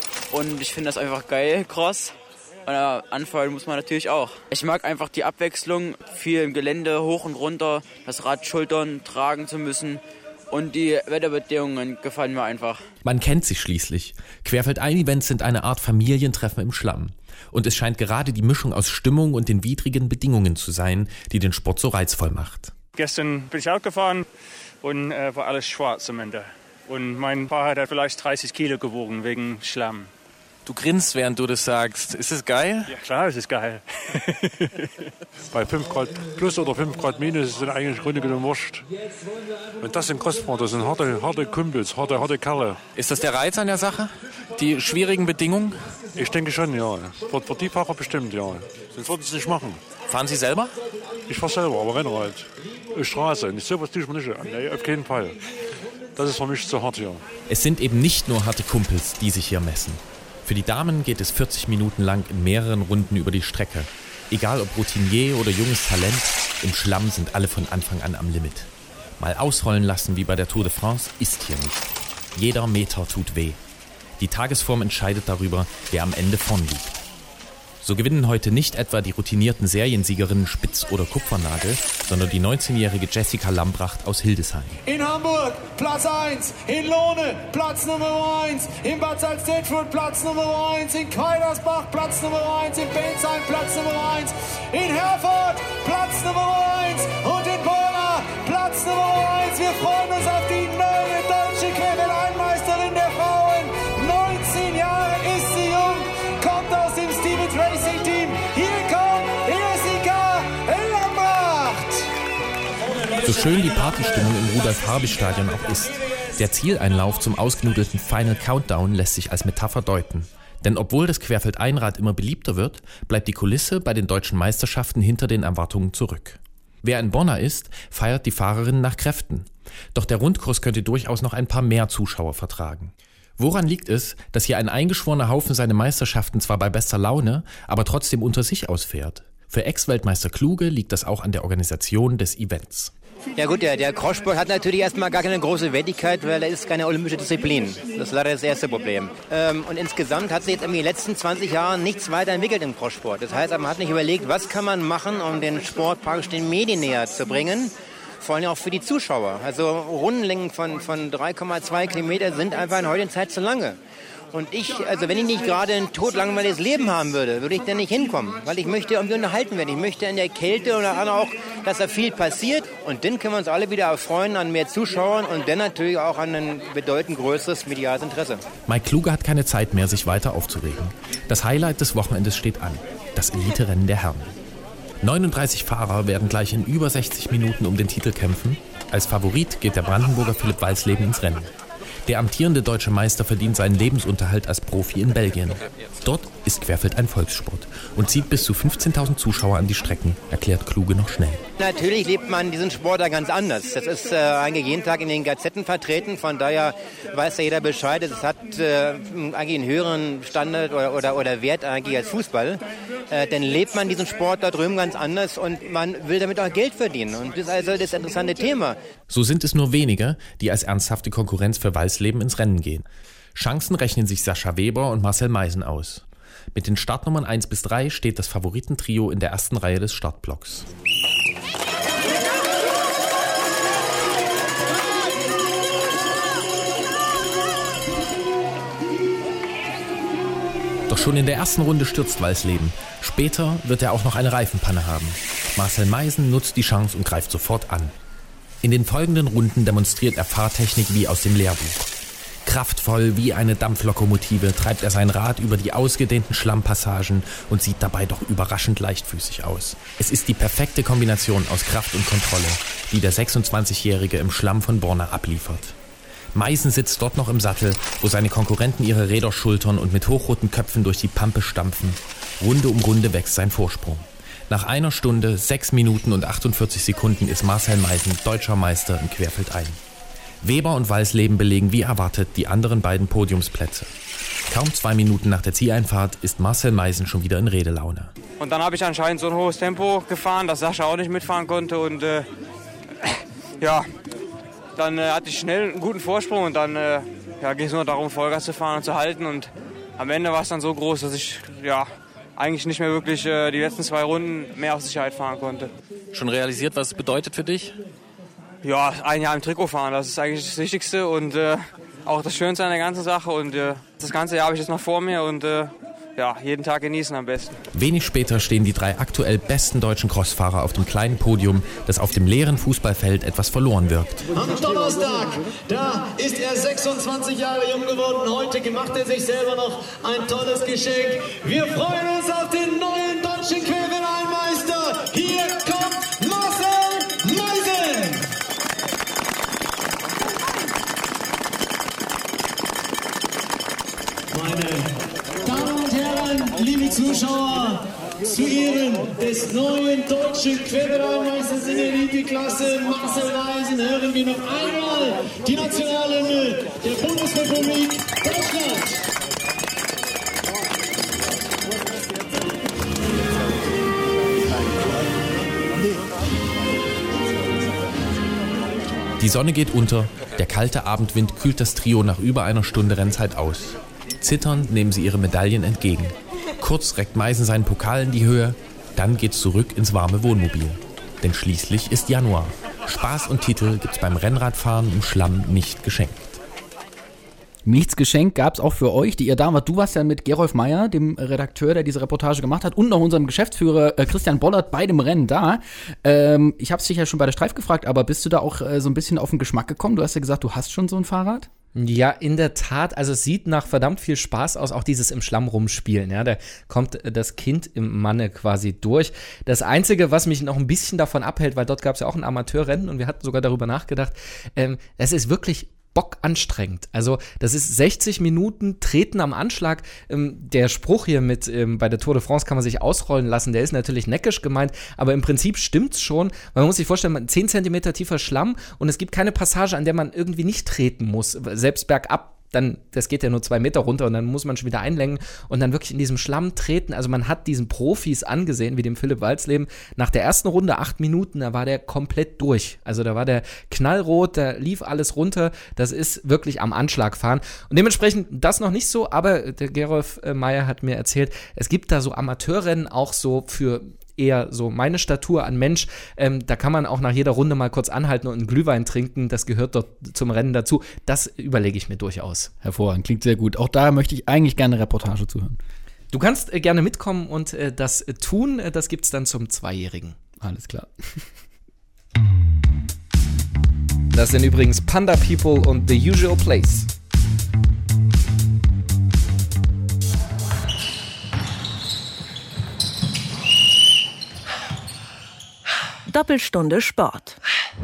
und ich finde das einfach geil, Cross. Und anfeuern muss man natürlich auch. Ich mag einfach die Abwechslung, viel im Gelände, hoch und runter, das Rad schultern, tragen zu müssen. Und die Wetterbedingungen gefallen mir einfach. Man kennt sich schließlich. Querfeldein-Events sind eine Art Familientreffen im Schlamm. Und es scheint gerade die Mischung aus Stimmung und den widrigen Bedingungen zu sein, die den Sport so reizvoll macht. Gestern bin ich auch gefahren und äh, war alles schwarz am Ende. Und mein Fahrrad hat vielleicht dreißig Kilo gewogen wegen Schlamm. Du grinst, während du das sagst. Ist es geil? Ja klar, es ist geil. Bei fünf Grad plus oder fünf Grad minus sind eigentlich im Grunde genommen wurscht. Und das sind Crosssportler, das sind harte, harte Kumpels, harte, harte Kerle. Ist das der Reiz an der Sache? Die schwierigen Bedingungen? Ich denke schon, ja. Für, für die Fahrer bestimmt, ja. Sonst würden sie es nicht machen. Fahren Sie selber? Ich fahre selber, aber Rennrad. Straße, nicht sowas tue ich mir nicht an. Nee, auf keinen Fall. Das ist für mich zu hart hier. Es sind eben nicht nur harte Kumpels, die sich hier messen. Für die Damen geht es vierzig Minuten lang in mehreren Runden über die Strecke. Egal ob Routinier oder junges Talent, im Schlamm sind alle von Anfang an am Limit. Mal ausrollen lassen wie bei der Tour de France ist hier nicht. Jeder Meter tut weh. Die Tagesform entscheidet darüber, wer am Ende vorn liegt. So gewinnen heute nicht etwa die routinierten Seriensiegerinnen Spitz oder Kupfernagel, sondern die neunzehnjährige Jessica Lambracht aus Hildesheim. In Hamburg Platz eins, in Lohne Platz Nummer eins, in Bad Salzdetfurt Platz Nummer eins, in Kaidersbach Platz Nummer eins, in Bensheim Platz Nummer eins, in Herford Platz Nummer eins und in Borna Platz Nummer eins. Wir freuen uns auf die neue deutsche Querfeldein-Meisterin der Frauen. neunzehn Jahre ist sie jung, kommt aus dem Stevens Racing Team. Hier kommt Jessica Lambracht. So schön die Partystimmung im Rudolf-Harbig-Stadion auch ist, der Zieleinlauf zum ausgenudelten Final Countdown lässt sich als Metapher deuten. Denn obwohl das Querfeldeinrad immer beliebter wird, bleibt die Kulisse bei den deutschen Meisterschaften hinter den Erwartungen zurück. Wer in Borna ist, feiert die Fahrerinnen nach Kräften. Doch der Rundkurs könnte durchaus noch ein paar mehr Zuschauer vertragen. Woran liegt es, dass hier ein eingeschworener Haufen seine Meisterschaften zwar bei bester Laune, aber trotzdem unter sich ausfährt? Für Ex-Weltmeister Kluge liegt das auch an der Organisation des Events. Ja gut, der, der Crosssport hat natürlich erstmal gar keine große Wertigkeit, weil er ist keine olympische Disziplin. Das ist leider das erste Problem. Ähm, und insgesamt hat sich jetzt in den letzten zwanzig Jahren nichts weiterentwickelt im Crosssport. Das heißt, man hat nicht überlegt, was kann man machen, um den Sport praktisch den Medien näher zu bringen. Vor allem auch für die Zuschauer. Also Rundenlängen von, von drei Komma zwei Kilometer sind einfach in heutiger Zeit zu lange. Und ich, also wenn ich nicht gerade ein todlangweiliges Leben haben würde, würde ich da nicht hinkommen. Weil ich möchte irgendwie unterhalten werden. Ich möchte in der Kälte oder auch, dass da viel passiert. Und dann können wir uns alle wieder erfreuen an mehr Zuschauern und dann natürlich auch an ein bedeutend größeres mediales Interesse. Mike Kluge hat keine Zeit mehr, sich weiter aufzuregen. Das Highlight des Wochenendes steht an. Das Elite-Rennen der Herren. neununddreißig Fahrer werden gleich in über sechzig Minuten um den Titel kämpfen. Als Favorit geht der Brandenburger Philipp Walsleben ins Rennen. Der amtierende deutsche Meister verdient seinen Lebensunterhalt als Profi in Belgien. Dort ist Querfeld ein Volkssport und zieht bis zu fünfzehntausend Zuschauer an die Strecken, erklärt Kluge noch schnell. Natürlich lebt man diesen Sport da ganz anders. Das ist äh, eigentlich jeden Tag in den Gazetten vertreten, von daher weiß ja jeder Bescheid. Es hat äh, eigentlich einen höheren Standard oder, oder, oder Wert eigentlich als Fußball. Äh, dann lebt man diesen Sport da drüben ganz anders und man will damit auch Geld verdienen. Und das ist also das interessante Thema. So sind es nur wenige, die als ernsthafte Konkurrenz für Walsleben ins Rennen gehen. Chancen rechnen sich Sascha Weber und Marcel Meisen aus. Mit den Startnummern eins bis drei steht das Favoritentrio in der ersten Reihe des Startblocks. Doch schon in der ersten Runde stürzt Walsleben. Später wird er auch noch eine Reifenpanne haben. Marcel Meisen nutzt die Chance und greift sofort an. In den folgenden Runden demonstriert er Fahrtechnik wie aus dem Lehrbuch. Kraftvoll wie eine Dampflokomotive treibt er sein Rad über die ausgedehnten Schlammpassagen und sieht dabei doch überraschend leichtfüßig aus. Es ist die perfekte Kombination aus Kraft und Kontrolle, die der sechsundzwanzigjährige im Schlamm von Borna abliefert. Meisen sitzt dort noch im Sattel, wo seine Konkurrenten ihre Räder schultern und mit hochroten Köpfen durch die Pampe stampfen. Runde um Runde wächst sein Vorsprung. Nach einer Stunde, sechs Minuten und achtundvierzig Sekunden ist Marcel Meisen deutscher Meister im Querfeldein. Weber und Walsleben belegen wie erwartet die anderen beiden Podiumsplätze. Kaum zwei Minuten nach der Zieleinfahrt ist Marcel Meisen schon wieder in Redelaune. Und dann habe ich anscheinend so ein hohes Tempo gefahren, dass Sascha auch nicht mitfahren konnte. Und äh, ja, dann äh, hatte ich schnell einen guten Vorsprung und dann äh, ja, ging es nur darum, Vollgas zu fahren und zu halten. Und am Ende war es dann so groß, dass ich ja, eigentlich nicht mehr wirklich äh, die letzten zwei Runden mehr auf Sicherheit fahren konnte. Schon realisiert, was es bedeutet für dich? Ja, ein Jahr im Trikot fahren, das ist eigentlich das Wichtigste und äh, auch das Schönste an der ganzen Sache. Und äh, das ganze Jahr habe ich jetzt noch vor mir und äh, ja, jeden Tag genießen am besten. Wenig später stehen die drei aktuell besten deutschen Crossfahrer auf dem kleinen Podium, das auf dem leeren Fußballfeld etwas verloren wirkt. Am Donnerstag, da ist er sechsundzwanzig Jahre jung geworden. Heute macht er sich selber noch ein tolles Geschenk. Wir freuen uns auf den neuen deutschen Querfeldein-Meister. Hier kommt Marcel Meisen. Meine Damen und Herren, liebe Zuschauer, zu Ehren des neuen deutschen Querfeldein-Meisters in der Eliteklasse, Marcel Meisen, hören wir noch einmal die Nationalhymne der Bundesrepublik Deutschland. Die Sonne geht unter, der kalte Abendwind kühlt das Trio nach über einer Stunde Rennzeit aus. Zitternd nehmen sie ihre Medaillen entgegen. Kurz reckt Meisen seinen Pokal in die Höhe, dann geht's zurück ins warme Wohnmobil. Denn schließlich ist Januar. Spaß und Titel gibt's beim Rennradfahren im Schlamm nicht geschenkt. Nichts geschenkt gab es auch für euch, die ihr da wart. Du warst ja mit Gerolf Meyer, dem Redakteur, der diese Reportage gemacht hat, und noch unserem Geschäftsführer äh, Christian Bollert bei dem Rennen da. Ähm, ich habe dich ja schon bei der Streif gefragt, aber bist du da auch äh, so ein bisschen auf den Geschmack gekommen? Du hast ja gesagt, du hast schon so ein Fahrrad? Ja, in der Tat. Also es sieht nach verdammt viel Spaß aus, auch dieses im Schlamm rumspielen. Ja, da kommt das Kind im Manne quasi durch. Das Einzige, was mich noch ein bisschen davon abhält, weil dort gab es ja auch ein Amateurrennen und wir hatten sogar darüber nachgedacht, ähm, es ist wirklich bockanstrengend. Also das ist sechzig Minuten Treten am Anschlag. Ähm, der Spruch hier mit ähm, bei der Tour de France kann man sich ausrollen lassen, der ist natürlich neckisch gemeint, aber im Prinzip stimmt's schon. Man muss sich vorstellen, zehn Zentimeter tiefer Schlamm und es gibt keine Passage, an der man irgendwie nicht treten muss. Selbst bergab dann, das geht ja nur zwei Meter runter und dann muss man schon wieder einlenken und dann wirklich in diesem Schlamm treten. Also man hat diesen Profis angesehen, wie dem Philipp Walsleben. Nach der ersten Runde, acht Minuten, da war der komplett durch. Also da war der knallrot, da lief alles runter. Das ist wirklich am Anschlag fahren. Und dementsprechend das noch nicht so, aber der Gerolf Meyer hat mir erzählt, es gibt da so Amateurrennen auch so für eher so meine Statur an Mensch, ähm, da kann man auch nach jeder Runde mal kurz anhalten und einen Glühwein trinken, das gehört dort zum Rennen dazu. Das überlege ich mir durchaus. Hervorragend, klingt sehr gut. Auch da möchte ich eigentlich gerne eine Reportage zuhören. Du kannst äh, gerne mitkommen und äh, das äh, tun, äh, das gibt's dann zum Zweijährigen. Alles klar. Das sind übrigens Panda People und The Usual Place. Doppelstunde Sport.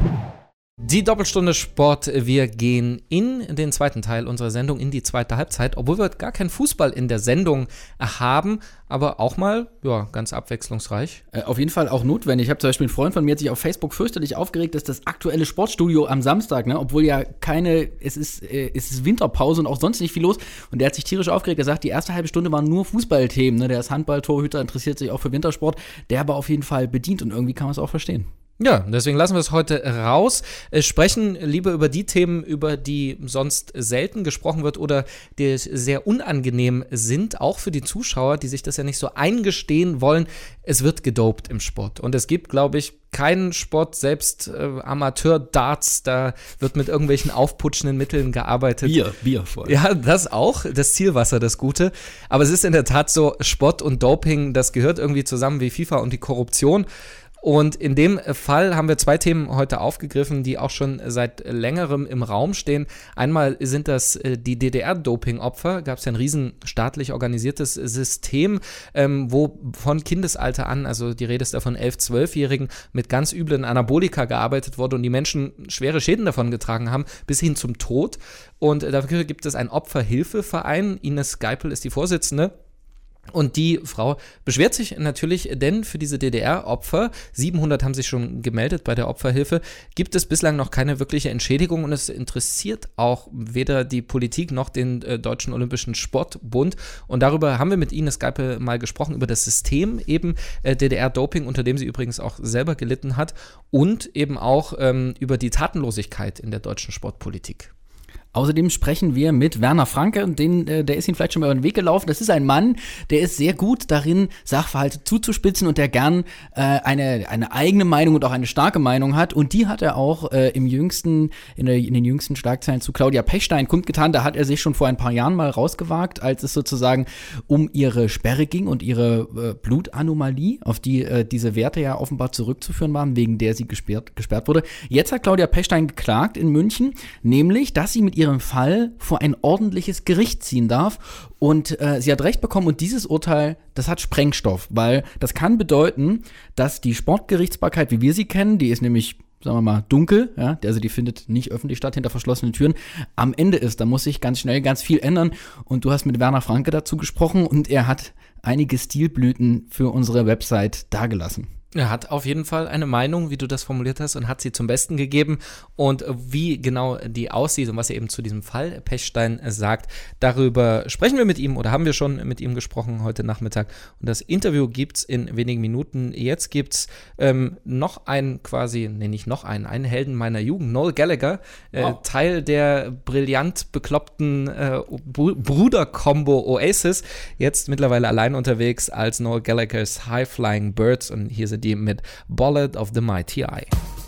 Die Doppelstunde Sport, wir gehen in den zweiten Teil unserer Sendung, in die zweite Halbzeit, obwohl wir gar keinen Fußball in der Sendung haben, aber auch mal, ja, ganz abwechslungsreich. Äh, auf jeden Fall auch notwendig. Ich habe zum Beispiel einen Freund von mir, hat sich auf Facebook fürchterlich aufgeregt, dass das aktuelle Sportstudio am Samstag, ne, obwohl ja keine, es ist, äh, es ist Winterpause und auch sonst nicht viel los, und der hat sich tierisch aufgeregt, er sagt, die erste halbe Stunde waren nur Fußballthemen, ne, der ist Handball-Torhüter, interessiert sich auch für Wintersport, der aber auf jeden Fall bedient und irgendwie kann man es auch verstehen. Ja, deswegen lassen wir es heute raus, äh, sprechen lieber über die Themen, über die sonst selten gesprochen wird oder die sehr unangenehm sind, auch für die Zuschauer, die sich das ja nicht so eingestehen wollen. Es wird gedopt im Sport und es gibt, glaube ich, keinen Sport, selbst äh, Amateur-Darts, da wird mit irgendwelchen aufputschenden Mitteln gearbeitet. Bier, Bier voll. Ja, das auch, das Zielwasser, das Gute. Aber es ist in der Tat so, Sport und Doping, das gehört irgendwie zusammen wie FIFA und die Korruption. Und in dem Fall haben wir zwei Themen heute aufgegriffen, die auch schon seit längerem im Raum stehen. Einmal sind das äh, die D D R-Doping-Opfer. Gab es ja ein riesen staatlich organisiertes System, ähm, wo von Kindesalter an, also die Rede ist da von elf-, zwölfjährigen, mit ganz üblen Anabolika gearbeitet wurde und die Menschen schwere Schäden davon getragen haben, bis hin zum Tod. Und äh, dafür gibt es einen Opferhilfeverein. Ines Geipel ist die Vorsitzende. Und die Frau beschwert sich natürlich, denn für diese D D R-Opfer, siebenhundert haben sich schon gemeldet bei der Opferhilfe, gibt es bislang noch keine wirkliche Entschädigung und es interessiert auch weder die Politik noch den äh, Deutschen Olympischen Sportbund. Und darüber haben wir mit Ines Geipel mal gesprochen, über das System eben äh, D D R-Doping, unter dem sie übrigens auch selber gelitten hat, und eben auch ähm, über die Tatenlosigkeit in der deutschen Sportpolitik. Außerdem sprechen wir mit Werner Franke, den, äh, der ist Ihnen vielleicht schon mal über den Weg gelaufen. Das ist ein Mann, der ist sehr gut darin, Sachverhalte zuzuspitzen und der gern äh, eine, eine eigene Meinung und auch eine starke Meinung hat. Und die hat er auch äh, im jüngsten, in, der, in den jüngsten Schlagzeilen zu Claudia Pechstein kundgetan. Da hat er sich schon vor ein paar Jahren mal rausgewagt, als es sozusagen um ihre Sperre ging und ihre äh, Blutanomalie, auf die äh, diese Werte ja offenbar zurückzuführen waren, wegen der sie gesperrt, gesperrt wurde. Jetzt hat Claudia Pechstein geklagt in München, nämlich, dass sie mit ihrem Fall vor ein ordentliches Gericht ziehen darf. Und äh, sie hat Recht bekommen und dieses Urteil, das hat Sprengstoff, weil das kann bedeuten, dass die Sportgerichtsbarkeit, wie wir sie kennen, die ist nämlich, sagen wir mal, dunkel, ja, also die findet nicht öffentlich statt, hinter verschlossenen Türen, am Ende ist. Da muss sich ganz schnell ganz viel ändern. Und du hast mit Werner Franke dazu gesprochen und er hat einige Stilblüten für unsere Website dargelassen. Er hat auf jeden Fall eine Meinung, wie du das formuliert hast, und hat sie zum Besten gegeben. Und wie genau die aussieht und was er eben zu diesem Fall Pechstein sagt, darüber sprechen wir mit ihm oder haben wir schon mit ihm gesprochen heute Nachmittag. Und das Interview gibt's in wenigen Minuten. Jetzt gibt's ähm, noch einen quasi, nee, nicht noch einen, einen Helden meiner Jugend, Noel Gallagher, äh, wow. Teil der brillant bekloppten äh, Bruder-Kombo Oasis, jetzt mittlerweile allein unterwegs als Noel Gallaghers High Flying Birds, und hier sind die mit Ballad of the Mighty Eye.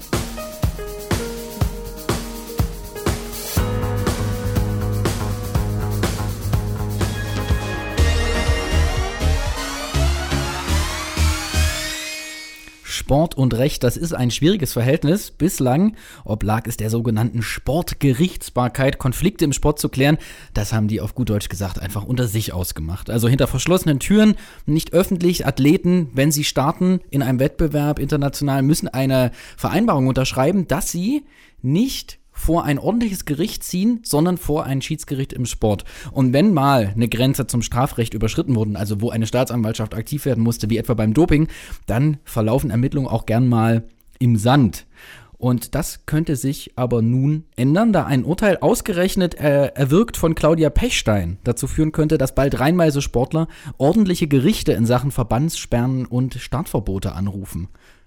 Sport und Recht, das ist ein schwieriges Verhältnis. Bislang oblag es der sogenannten Sportgerichtsbarkeit, Konflikte im Sport zu klären. Das haben die auf gut Deutsch gesagt einfach unter sich ausgemacht. Also hinter verschlossenen Türen, nicht öffentlich. Athleten, wenn sie starten in einem Wettbewerb international, müssen eine Vereinbarung unterschreiben, dass sie nicht vor ein ordentliches Gericht ziehen, sondern vor ein Schiedsgericht im Sport. Und wenn mal eine Grenze zum Strafrecht überschritten wurde, also wo eine Staatsanwaltschaft aktiv werden musste, wie etwa beim Doping, dann verlaufen Ermittlungen auch gern mal im Sand. Und das könnte sich aber nun ändern, da ein Urteil ausgerechnet äh, erwirkt von Claudia Pechstein dazu führen könnte, dass bald reinweise Sportler ordentliche Gerichte in Sachen Verbandssperren und Startverbote anrufen.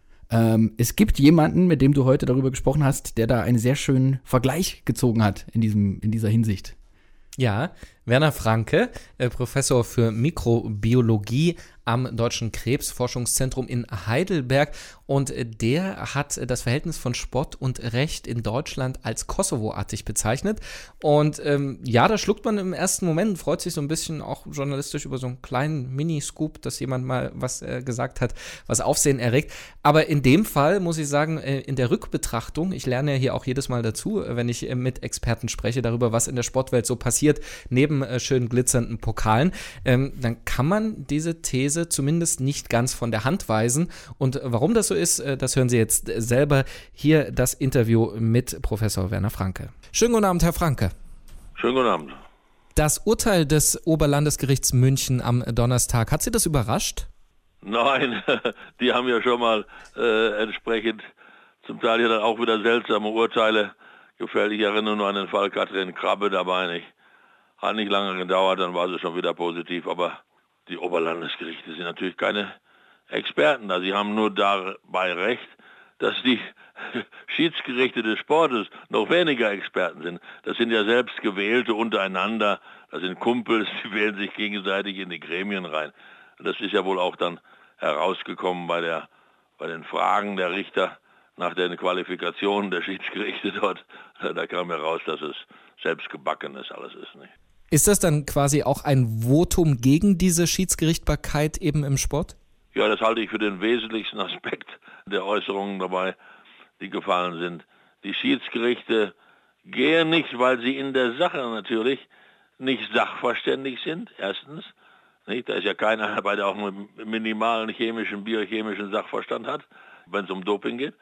Ähm, es gibt jemanden, mit dem du heute darüber gesprochen hast, der da einen sehr schönen Vergleich gezogen hat in, diesem, in dieser Hinsicht. Ja, Werner Franke, äh, Professor für Mikrobiologie am Deutschen Krebsforschungszentrum in Heidelberg, und äh, der hat äh, das Verhältnis von Sport und Recht in Deutschland als Kosovo-artig bezeichnet. Und ähm, ja, da schluckt man im ersten Moment, freut sich so ein bisschen auch journalistisch über so einen kleinen Mini-Scoop, dass jemand mal was äh, gesagt hat, was Aufsehen erregt. Aber in dem Fall muss ich sagen, äh, in der Rückbetrachtung, ich lerne ja hier auch jedes Mal dazu, äh, wenn ich äh, mit Experten spreche darüber, was in der Sportwelt so passiert, neben äh, schön glitzernden Pokalen, ähm, dann kann man diese These zumindest nicht ganz von der Hand weisen. Und warum das so ist, äh, das hören Sie jetzt äh, selber. Hier das Interview mit Professor Werner Franke. Schönen guten Abend, Herr Franke. Schönen guten Abend. Das Urteil des Oberlandesgerichts München am Donnerstag, hat Sie das überrascht? Nein, die haben ja schon mal äh, entsprechend zum Teil ja dann auch wieder seltsame Urteile gefällt. Ich erinnere nur an den Fall Katrin Krabbe dabei nicht. Hat nicht lange gedauert, dann war sie schon wieder positiv, aber die Oberlandesgerichte sind natürlich keine Experten da. Sie haben nur dabei recht, dass die Schiedsgerichte des Sportes noch weniger Experten sind. Das sind ja selbst Gewählte untereinander, das sind Kumpels, die wählen sich gegenseitig in die Gremien rein. Das ist ja wohl auch dann herausgekommen bei der, bei den Fragen der Richter nach den Qualifikationen der Schiedsgerichte dort. Da kam heraus, dass es selbstgebackenes alles ist, nicht? Ist das dann quasi auch ein Votum gegen diese Schiedsgerichtbarkeit eben im Sport? Ja, das halte ich für den wesentlichsten Aspekt der Äußerungen dabei, die gefallen sind. Die Schiedsgerichte gehen nicht, weil sie in der Sache natürlich nicht sachverständig sind, erstens. Nicht? Da ist ja keiner dabei, der auch nur minimalen chemischen, biochemischen Sachverstand hat, wenn es um Doping geht.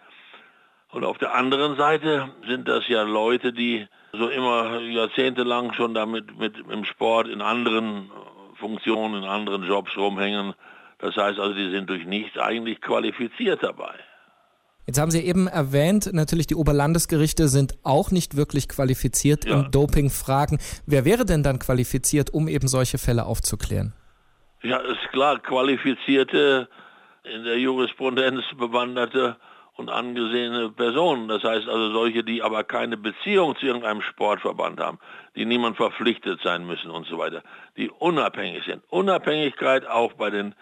Und auf der anderen Seite sind das ja Leute, die so immer jahrzehntelang schon damit mit im Sport in anderen Funktionen, in anderen Jobs rumhängen. Das heißt also, die sind durch nichts eigentlich qualifiziert dabei. Jetzt haben Sie eben erwähnt, natürlich die Oberlandesgerichte sind auch nicht wirklich qualifiziert ja. in Dopingfragen. Wer wäre denn dann qualifiziert, um eben solche Fälle aufzuklären? Ja, ist klar, qualifizierte, in der Jurisprudenz bewanderte und angesehene Personen. Das heißt also solche, die aber keine Beziehung zu irgendeinem Sportverband haben, die niemand verpflichtet sein müssen und so weiter, die unabhängig sind. Unabhängigkeit auch bei den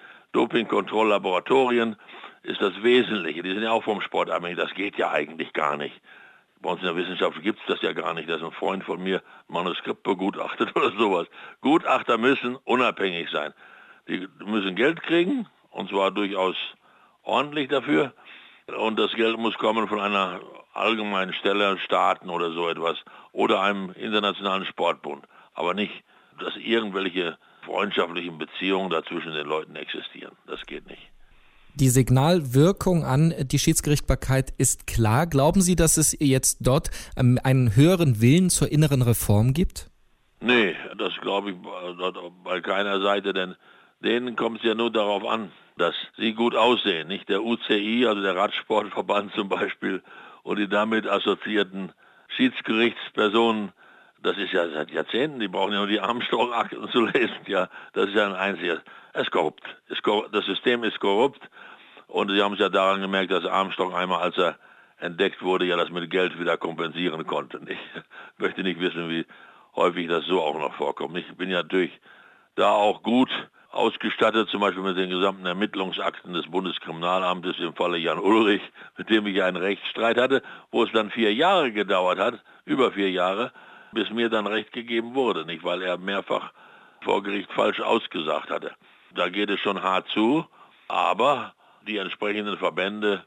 Dopingkontrolllaboratorien ist das Wesentliche. Die sind ja auch vom Sport abhängig. Das geht ja eigentlich gar nicht. Bei uns in der Wissenschaft gibt es das ja gar nicht, dass ein Freund von mir ein Manuskript begutachtet oder sowas. Gutachter müssen unabhängig sein. Die müssen Geld kriegen, und zwar durchaus ordentlich dafür. Und das Geld muss kommen von einer allgemeinen Stelle, Staaten oder so etwas, oder einem internationalen Sportbund. Aber nicht, dass irgendwelche freundschaftlichen Beziehungen da zwischen den Leuten existieren. Das geht nicht. Die Signalwirkung an die Schiedsgerichtbarkeit ist klar. Glauben Sie, dass es jetzt dort einen höheren Willen zur inneren Reform gibt? Nee, das glaube ich bei keiner Seite, denn denen kommt es ja nur darauf an, dass sie gut aussehen. Nicht der U C I, also der Radsportverband zum Beispiel, und die damit assoziierten Schiedsgerichtspersonen, das ist ja seit Jahrzehnten, die brauchen ja nur die Armstrong-Akten zu lesen. Ja, das ist ja ein einziges. Es ist korrupt. Das System ist korrupt. Und sie haben es ja daran gemerkt, dass Armstrong einmal, als er entdeckt wurde, ja das mit Geld wieder kompensieren konnte. Ich möchte nicht wissen, wie häufig das so auch noch vorkommt. Ich bin ja natürlich da auch gut ausgestattet, zum Beispiel mit den gesamten Ermittlungsakten des Bundeskriminalamtes im Falle Jan Ulrich, mit dem ich einen Rechtsstreit hatte, wo es dann vier Jahre gedauert hat, über vier Jahre, bis mir dann Recht gegeben wurde, nicht, weil er mehrfach vor Gericht falsch ausgesagt hatte. Da geht es schon hart zu, aber die entsprechenden Verbände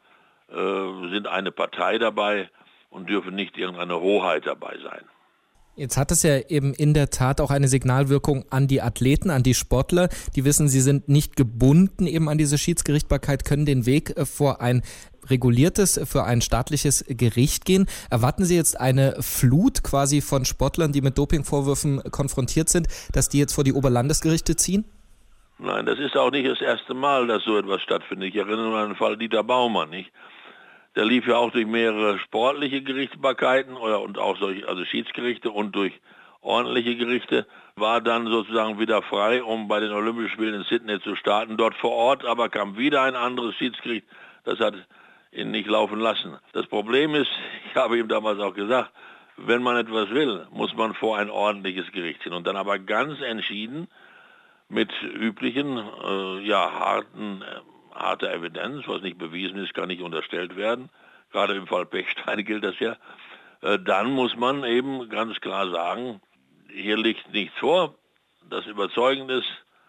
äh, sind eine Partei dabei und dürfen nicht irgendeine Hoheit dabei sein. Jetzt hat es ja eben in der Tat auch eine Signalwirkung an die Athleten, an die Sportler. Die wissen, sie sind nicht gebunden eben an diese Schiedsgerichtbarkeit, können den Weg vor ein reguliertes, für ein staatliches Gericht gehen. Erwarten Sie jetzt eine Flut quasi von Sportlern, die mit Dopingvorwürfen konfrontiert sind, dass die jetzt vor die Oberlandesgerichte ziehen? Nein, das ist auch nicht das erste Mal, dass so etwas stattfindet. Ich erinnere an den Fall Dieter Baumann, nicht? der lief ja auch durch mehrere sportliche Gerichtsbarkeiten oder und auch solche, also Schiedsgerichte und durch ordentliche Gerichte, war dann sozusagen wieder frei, um bei den Olympischen Spielen in Sydney zu starten. Dort vor Ort aber kam wieder ein anderes Schiedsgericht, das hat ihn nicht laufen lassen. Das Problem ist, ich habe ihm damals auch gesagt, wenn man etwas will, muss man vor ein ordentliches Gericht hin und dann aber ganz entschieden mit üblichen, äh, ja, harten, äh, harter Evidenz, was nicht bewiesen ist, kann nicht unterstellt werden. Gerade im Fall Pechstein gilt das ja. Äh, dann muss man eben ganz klar sagen, hier liegt nichts vor, das überzeugend ist,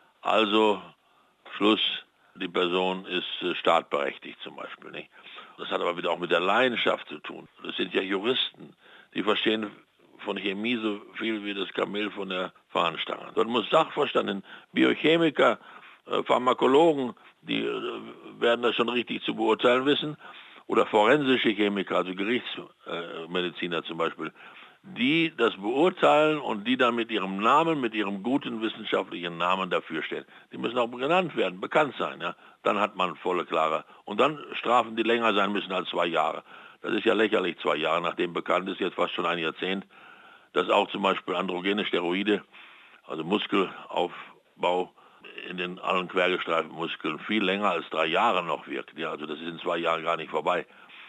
also Schluss, die Person ist äh, startberechtigt zum Beispiel, nicht? Das hat aber wieder auch mit der Leidenschaft zu tun. Das sind ja Juristen, die verstehen von Chemie so viel wie das Kamel von der Fahnenstange. Dort muss Sachverstand hin, Biochemiker, äh, Pharmakologen, die äh, werden das schon richtig zu beurteilen wissen, oder forensische Chemiker, also Gerichtsmediziner äh, zum Beispiel, die das beurteilen und die dann mit ihrem Namen, mit ihrem guten wissenschaftlichen Namen dafür stehen. Die müssen auch genannt werden, bekannt sein. Ja? Dann hat man volle klare. Und dann Strafen, die länger sein müssen als zwei Jahre. Das ist ja lächerlich, zwei Jahre, nachdem bekannt ist, jetzt fast schon ein Jahrzehnt, dass auch zum Beispiel androgene Steroide, also Muskelaufbau in den allen quergestreiften Muskeln viel länger als drei Jahre noch wirkt. Ja, also das ist in zwei Jahren gar nicht vorbei.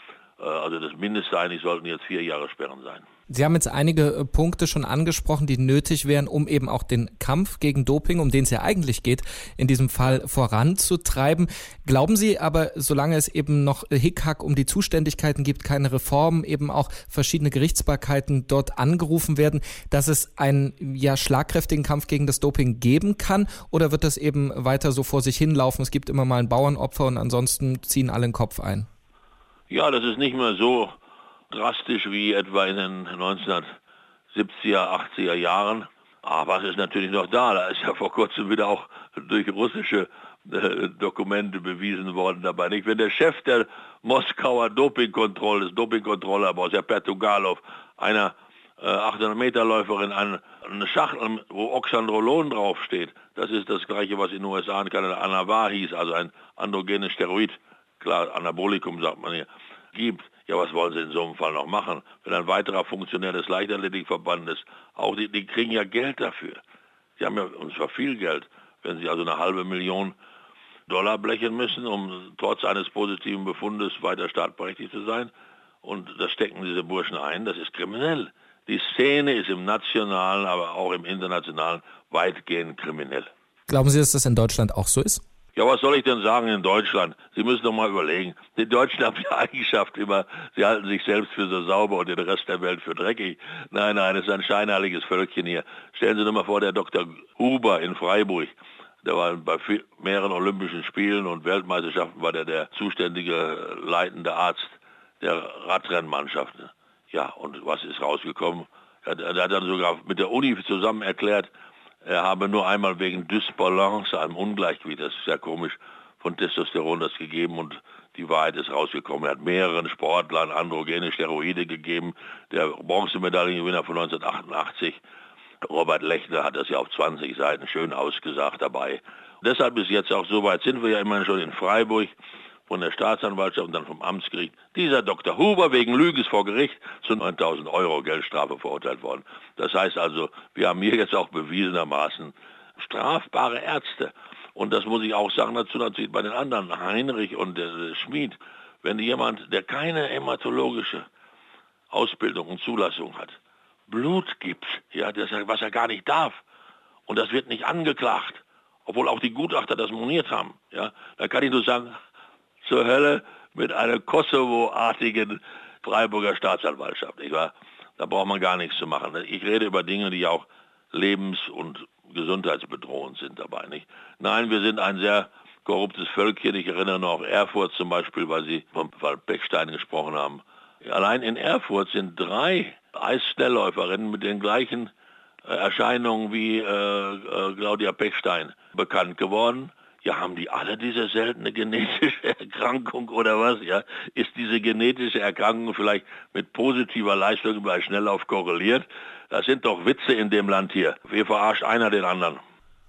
Also das Mindeste eigentlich sollten jetzt vier Jahre Sperren sein. Sie haben jetzt einige Punkte schon angesprochen, die nötig wären, um eben auch den Kampf gegen Doping, um den es ja eigentlich geht, in diesem Fall voranzutreiben. Glauben Sie aber, solange es eben noch Hickhack um die Zuständigkeiten gibt, keine Reformen, eben auch verschiedene Gerichtsbarkeiten dort angerufen werden, dass es einen ja schlagkräftigen Kampf gegen das Doping geben kann? Oder wird das eben weiter so vor sich hinlaufen? Es gibt immer mal ein Bauernopfer und ansonsten ziehen alle den Kopf ein. Ja, das ist nicht mehr so drastisch wie etwa in den neunzehnhundertsiebziger, achtziger Jahren. Aber es ist natürlich noch da. Da ist ja vor kurzem wieder auch durch russische äh, Dokumente bewiesen worden dabei. Nicht? Wenn der Chef der Moskauer Dopingkontrolle, des Dopingkontrolllabors, der Pertugalov, einer äh, achthundert Meter Läuferin eine, eine Schachtel, wo Oxandrolon draufsteht, das ist das gleiche, was in den U S A in Kanada Anavar hieß, also ein androgenes Steroid, klar, Anabolikum sagt man hier, gibt. Ja, was wollen Sie in so einem Fall noch machen? Wenn ein weiterer Funktionär des Leichtathletikverbandes, auch die, die kriegen ja Geld dafür. Die haben ja, und zwar viel Geld, wenn sie also eine halbe Million Dollar blechen müssen, um trotz eines positiven Befundes weiter startberechtigt zu sein. Und das stecken diese Burschen ein, das ist kriminell. Die Szene ist im nationalen, aber auch im internationalen weitgehend kriminell. Glauben Sie, dass das in Deutschland auch so ist? Ja, was soll ich denn sagen in Deutschland? Sie müssen doch mal überlegen. Die Deutschen haben die Eigenschaft immer, sie halten sich selbst für so sauber und den Rest der Welt für dreckig. Nein, nein, es ist ein scheinheiliges Völkchen hier. Stellen Sie doch mal vor, der Doktor Huber in Freiburg, der war bei mehreren Olympischen Spielen und Weltmeisterschaften, war der der zuständige leitende Arzt der Radrennmannschaft. Ja, und was ist rausgekommen? Er, er hat dann sogar mit der Uni zusammen erklärt, er habe nur einmal wegen Dysbalance, einem Ungleichgewicht, das ist sehr komisch, von Testosteron das gegeben und die Wahrheit ist rausgekommen. Er hat mehreren Sportlern androgene Steroide gegeben. Der Bronzemedaillengewinner von neunzehnhundertachtundachtzig, Robert Lechner, hat das ja auf zwanzig Seiten schön ausgesagt dabei. Und deshalb ist jetzt auch so weit, sind wir ja immerhin schon in Freiburg, von der Staatsanwaltschaft und dann vom Amtsgericht, dieser Doktor Huber wegen Lügens vor Gericht zu neuntausend Euro Geldstrafe verurteilt worden. Das heißt also, wir haben hier jetzt auch bewiesenermaßen strafbare Ärzte. Und das muss ich auch sagen dazu, natürlich bei den anderen, Heinrich und der, der Schmid, wenn jemand, der keine hämatologische Ausbildung und Zulassung hat, Blut gibt, ja, das, was er gar nicht darf, und das wird nicht angeklagt, obwohl auch die Gutachter das moniert haben, ja, dann kann ich nur sagen, zur Hölle mit einer Kosovo-artigen Freiburger Staatsanwaltschaft. Nicht wahr? Da braucht man gar nichts zu machen. Ich rede über Dinge, die auch lebens- und gesundheitsbedrohend sind dabei. Nicht? Nein, wir sind ein sehr korruptes Völkchen. Ich erinnere noch an Erfurt zum Beispiel, weil Sie vom Fall Pechstein gesprochen haben. Allein in Erfurt sind drei Eisschnellläuferinnen mit den gleichen Erscheinungen wie äh, äh, Claudia Pechstein bekannt geworden. Ja, haben die alle diese seltene genetische Erkrankung oder was? Ja, ist diese genetische Erkrankung vielleicht mit positiver Leistung bei Schnelllauf korreliert? Das sind doch Witze in dem Land hier. Wir verarscht einer den anderen.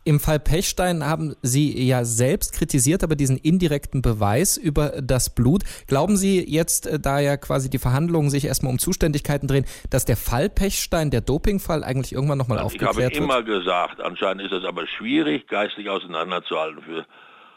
Im Fall Pechstein haben Sie ja selbst kritisiert, aber diesen indirekten Beweis über das Blut. Glauben Sie jetzt, da ja quasi die Verhandlungen sich erstmal um Zuständigkeiten drehen, dass der Fall Pechstein, der Dopingfall, eigentlich irgendwann nochmal also aufgeklärt wird? Ich habe immer gesagt, anscheinend ist das aber schwierig, geistig auseinanderzuhalten für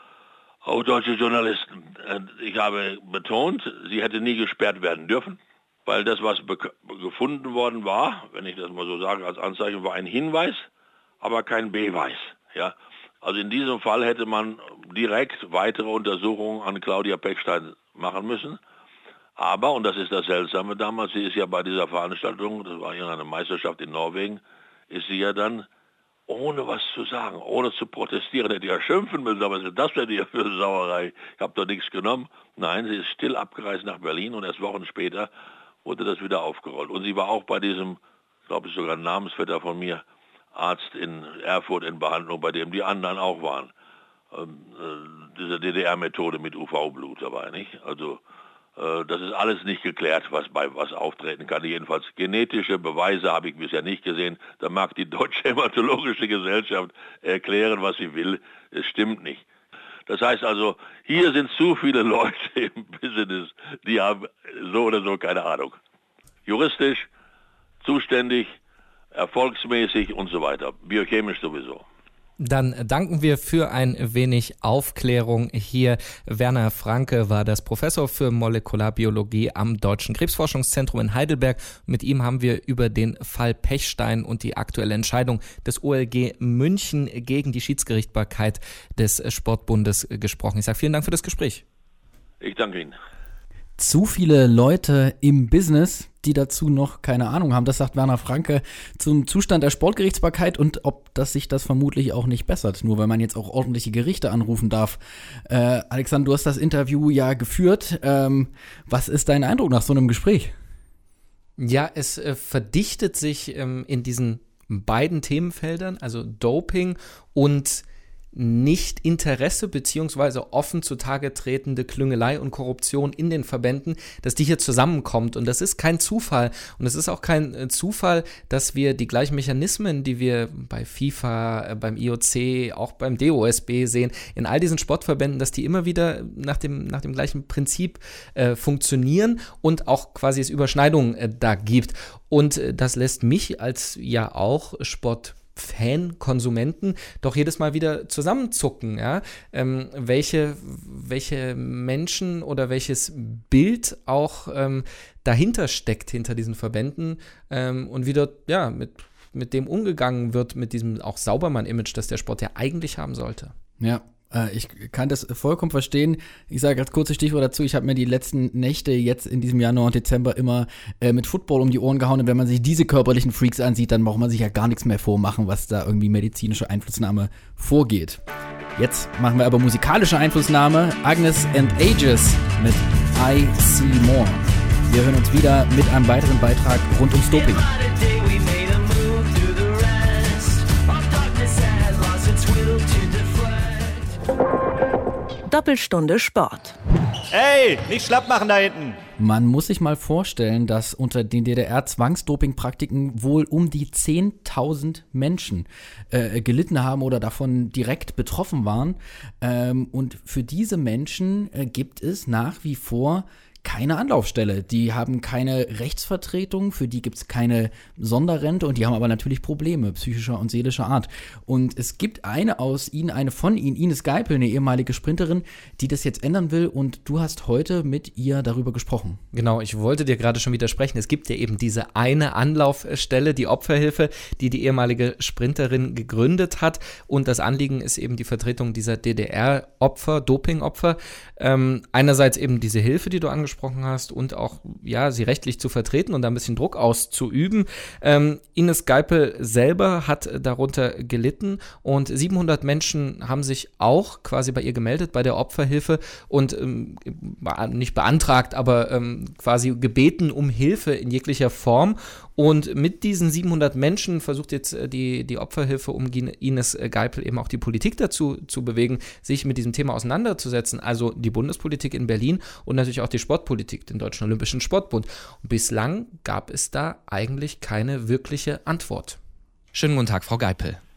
auch deutsche Journalisten. Ich habe betont, sie hätte nie gesperrt werden dürfen, weil das, was gefunden worden war, wenn ich das mal so sage als Anzeichen, war ein Hinweis, aber kein Beweis. Ja, also in diesem Fall hätte man direkt weitere Untersuchungen an Claudia Pechstein machen müssen. Aber, und das ist das Seltsame damals, sie ist ja bei dieser Veranstaltung, das war ja eine Meisterschaft in Norwegen, ist sie ja dann, ohne was zu sagen, ohne zu protestieren, hätte ja schimpfen müssen, aber was ist das denn hier für eine Sauerei? Ich habe doch nichts genommen. Nein, sie ist still abgereist nach Berlin und erst Wochen später wurde das wieder aufgerollt. Und sie war auch bei diesem, glaube ich sogar ein Namensvetter von mir, Arzt in Erfurt in Behandlung, bei dem die anderen auch waren. Ähm, äh, diese D D R-Methode mit U V-Blut dabei, nicht? Also äh, das ist alles nicht geklärt, was bei was auftreten kann. Jedenfalls genetische Beweise habe ich bisher nicht gesehen. Da mag die Deutsche Hämatologische Gesellschaft erklären, was sie will. Es stimmt nicht. Das heißt also, hier sind zu viele Leute im Business, die haben so oder so keine Ahnung. Juristisch, zuständig, erfolgsmäßig und so weiter. Biochemisch sowieso. Dann danken wir für ein wenig Aufklärung hier. Werner Franke war das Professor für Molekularbiologie am Deutschen Krebsforschungszentrum in Heidelberg. Mit ihm haben wir über den Fall Pechstein und die aktuelle Entscheidung des O L G München gegen die Schiedsgerichtbarkeit des Sportbundes gesprochen. Ich sage vielen Dank für das Gespräch. Ich danke Ihnen. Zu viele Leute im Business, die dazu noch keine Ahnung haben. Das sagt Werner Franke zum Zustand der Sportgerichtsbarkeit und ob das sich das vermutlich auch nicht bessert, nur weil man jetzt auch ordentliche Gerichte anrufen darf. Äh, Alexander, du hast das Interview ja geführt. Ähm, was ist dein Eindruck nach so einem Gespräch? Ja, es äh, verdichtet sich ähm, in diesen beiden Themenfeldern, also Doping und nicht Interesse beziehungsweise offen zutage tretende Klüngelei und Korruption in den Verbänden, dass die hier zusammenkommt. Und das ist kein Zufall. Und es ist auch kein äh, Zufall, dass wir die gleichen Mechanismen, die wir bei FIFA, äh, beim I O C, auch beim D O S B sehen, in all diesen Sportverbänden, dass die immer wieder nach dem, nach dem gleichen Prinzip äh, funktionieren und auch quasi es Überschneidungen äh, da gibt. Und äh, das lässt mich als ja auch Sport Fan, Konsumenten doch jedes Mal wieder zusammenzucken, ja, ähm, welche, welche Menschen oder welches Bild auch ähm, dahinter steckt, hinter diesen Verbänden ähm, und wieder, ja, mit, mit dem umgegangen wird, mit diesem auch Saubermann-Image, das der Sport ja eigentlich haben sollte. Ja. Ich kann das vollkommen verstehen. Ich sage als kurzes Stichwort dazu, ich habe mir die letzten Nächte jetzt in diesem Januar und Dezember immer äh, mit Football um die Ohren gehauen. Und wenn man sich diese körperlichen Freaks ansieht, dann braucht man sich ja gar nichts mehr vormachen, was da irgendwie medizinische Einflussnahme vorgeht. Jetzt machen wir aber musikalische Einflussnahme. Agnes and Ages mit I See More. Wir hören uns wieder mit einem weiteren Beitrag rund ums Doping. Doppelstunde Sport. Ey, nicht schlapp machen da hinten. Man muss sich mal vorstellen, dass unter den D D R-Zwangsdopingpraktiken wohl um die zehntausend Menschen äh, gelitten haben oder davon direkt betroffen waren. Ähm, und für diese Menschen äh, gibt es nach wie vor keine Anlaufstelle. Die haben keine Rechtsvertretung, für die gibt es keine Sonderrente und die haben aber natürlich Probleme psychischer und seelischer Art. Und es gibt eine aus ihnen, eine von ihnen, Ines Geipel, eine ehemalige Sprinterin, die das jetzt ändern will und du hast heute mit ihr darüber gesprochen. Genau, ich wollte dir gerade schon widersprechen. Es gibt ja eben diese eine Anlaufstelle, die Opferhilfe, die die ehemalige Sprinterin gegründet hat und das Anliegen ist eben die Vertretung dieser D D R-Opfer, Dopingopfer. Ähm, einerseits eben diese Hilfe, die du angesprochen hast und auch, ja, sie rechtlich zu vertreten und da ein bisschen Druck auszuüben. Ähm, Ines Geipel selber hat darunter gelitten und siebenhundert Menschen haben sich auch quasi bei ihr gemeldet, bei der Opferhilfe und ähm, nicht beantragt, aber ähm, quasi gebeten um Hilfe in jeglicher Form. Und mit diesen siebenhundert Menschen versucht jetzt die, die Opferhilfe um Ines Geipel eben auch die Politik dazu zu bewegen, sich mit diesem Thema auseinanderzusetzen. Also die Bundespolitik in Berlin und natürlich auch die Sportpolitik, den Deutschen Olympischen Sportbund. Und bislang gab es da eigentlich keine wirkliche Antwort. Schönen guten Tag, Frau Geipel.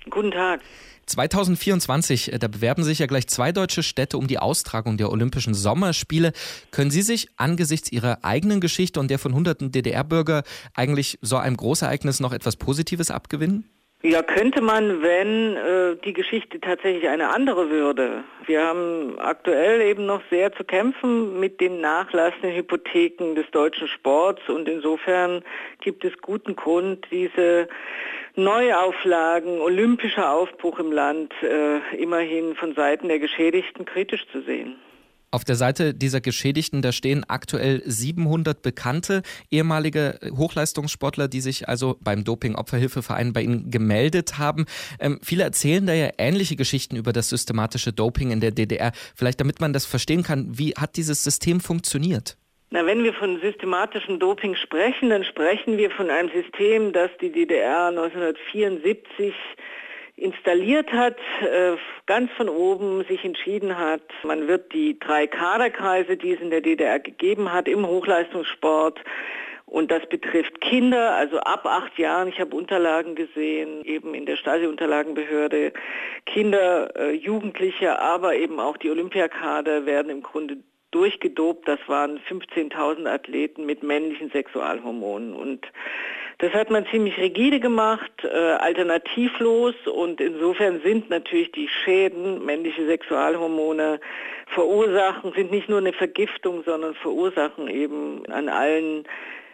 Guten Tag. zwanzig vierundzwanzig, da bewerben sich ja gleich zwei deutsche Städte um die Austragung der Olympischen Sommerspiele. Können Sie sich angesichts Ihrer eigenen Geschichte und der von hunderten D D R-Bürger eigentlich so einem Großereignis noch etwas Positives abgewinnen? Ja, könnte man, wenn äh, die Geschichte tatsächlich eine andere würde. Wir haben aktuell eben noch sehr zu kämpfen mit den nachlassenden Hypotheken des deutschen Sports und insofern gibt es guten Grund, diese Neuauflagen, olympischer Aufbruch im Land äh, immerhin von Seiten der Geschädigten kritisch zu sehen. Auf der Seite dieser Geschädigten, da stehen aktuell siebenhundert bekannte ehemalige Hochleistungssportler, die sich also beim Doping-Opferhilfeverein bei Ihnen gemeldet haben. Ähm, viele erzählen da ja ähnliche Geschichten über das systematische Doping in der D D R. Vielleicht damit man das verstehen kann, wie hat dieses System funktioniert? Na, wenn wir von systematischem Doping sprechen, dann sprechen wir von einem System, das die D D R neunzehnhundertvierundsiebzig installiert hat, äh, ganz von oben sich entschieden hat, man wird die drei Kaderkreise, die es in der D D R gegeben hat, im Hochleistungssport, und das betrifft Kinder, also ab acht Jahren, ich habe Unterlagen gesehen, eben in der Stasi-Unterlagenbehörde, Kinder, äh, Jugendliche, aber eben auch die Olympiakader werden im Grunde durchgedopt. Das waren fünfzehntausend Athleten mit männlichen Sexualhormonen und das hat man ziemlich rigide gemacht, äh, alternativlos, und insofern sind natürlich die Schäden, männliche Sexualhormone verursachen, sind nicht nur eine Vergiftung, sondern verursachen eben an allen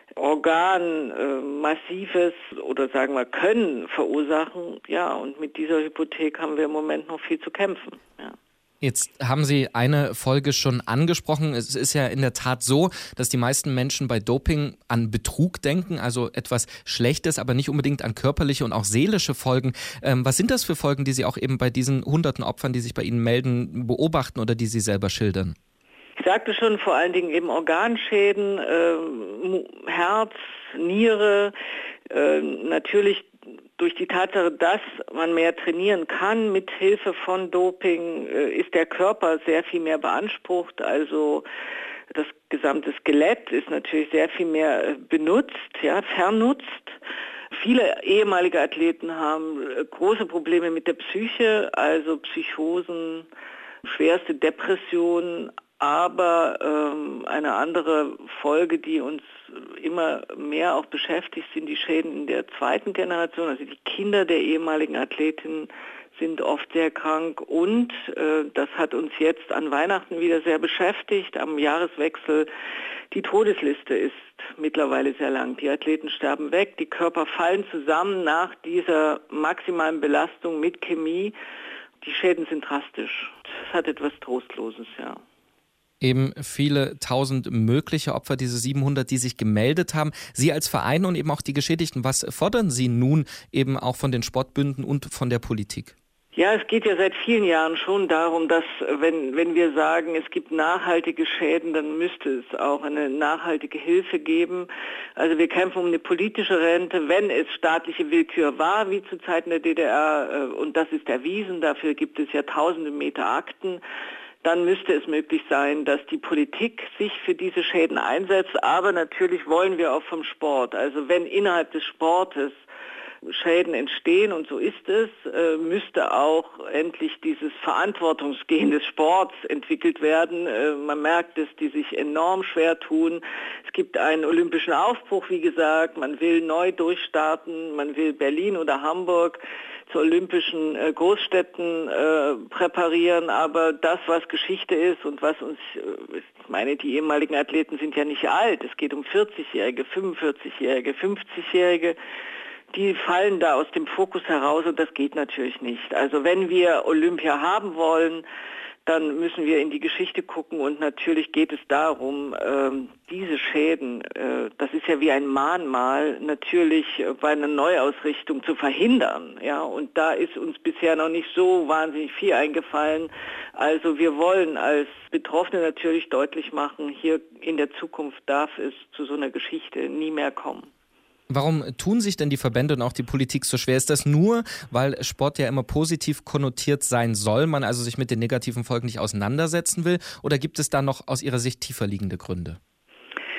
Organen äh, massives oder sagen wir können verursachen. Ja, und mit dieser Hypothek haben wir im Moment noch viel zu kämpfen. Ja. Jetzt haben Sie eine Folge schon angesprochen. Es ist ja in der Tat so, dass die meisten Menschen bei Doping an Betrug denken, also etwas Schlechtes, aber nicht unbedingt an körperliche und auch seelische Folgen. Ähm, was sind das für Folgen, die Sie auch eben bei diesen hunderten Opfern, die sich bei Ihnen melden, beobachten oder die Sie selber schildern? Ich sagte schon, vor allen Dingen eben Organschäden, äh, Herz, Niere, äh, natürlich durch die Tatsache, dass man mehr trainieren kann mit Hilfe von Doping, äh, ist der Körper sehr viel mehr beansprucht. Also das gesamte Skelett ist natürlich sehr viel mehr benutzt, ja, vernutzt. Viele ehemalige Athleten haben äh, große Probleme mit der Psyche, also Psychosen, schwerste Depressionen. Aber ähm, eine andere Folge, die uns immer mehr auch beschäftigt, sind die Schäden in der zweiten Generation. Also die Kinder der ehemaligen Athletinnen sind oft sehr krank und äh, das hat uns jetzt an Weihnachten wieder sehr beschäftigt, am Jahreswechsel. Die Todesliste ist mittlerweile sehr lang. Die Athleten sterben weg, die Körper fallen zusammen nach dieser maximalen Belastung mit Chemie. Die Schäden sind drastisch. Das hat etwas Trostloses, ja. Eben viele tausend mögliche Opfer, diese siebenhundert, die sich gemeldet haben. Sie als Verein und eben auch die Geschädigten, was fordern Sie nun eben auch von den Sportbünden und von der Politik? Ja, es geht ja seit vielen Jahren schon darum, dass wenn, wenn wir sagen, es gibt nachhaltige Schäden, dann müsste es auch eine nachhaltige Hilfe geben. Also wir kämpfen um eine politische Rente, wenn es staatliche Willkür war, wie zu Zeiten der D D R, und das ist erwiesen, dafür gibt es ja tausende Meter Akten. Dann müsste es möglich sein, dass die Politik sich für diese Schäden einsetzt. Aber natürlich wollen wir auch vom Sport. Also wenn innerhalb des Sportes Schäden entstehen, und so ist es, äh, müsste auch endlich dieses Verantwortungsgehen des Sports entwickelt werden. Äh, man merkt es, die sich enorm schwer tun. Es gibt einen olympischen Aufbruch, wie gesagt. Man will neu durchstarten. Man will Berlin oder Hamburg zu olympischen äh, Großstädten äh, präparieren, aber das, was Geschichte ist und was uns, äh, ich meine, die ehemaligen Athleten sind ja nicht alt, es geht um vierzigjährige, fünfundvierzigjährige, fünfzigjährige, die fallen da aus dem Fokus heraus und das geht natürlich nicht. Also wenn wir Olympia haben wollen, dann müssen wir in die Geschichte gucken und natürlich geht es darum, ähm, diese Schäden, äh, das ist ja wie ein Mahnmal, natürlich äh, bei einer Neuausrichtung zu verhindern. Ja, und da ist uns bisher noch nicht so wahnsinnig viel eingefallen. Also wir wollen als Betroffene natürlich deutlich machen, hier in der Zukunft darf es zu so einer Geschichte nie mehr kommen. Warum tun sich denn die Verbände und auch die Politik so schwer? Ist das nur, weil Sport ja immer positiv konnotiert sein soll, man also sich mit den negativen Folgen nicht auseinandersetzen will? Oder gibt es da noch aus Ihrer Sicht tiefer liegende Gründe?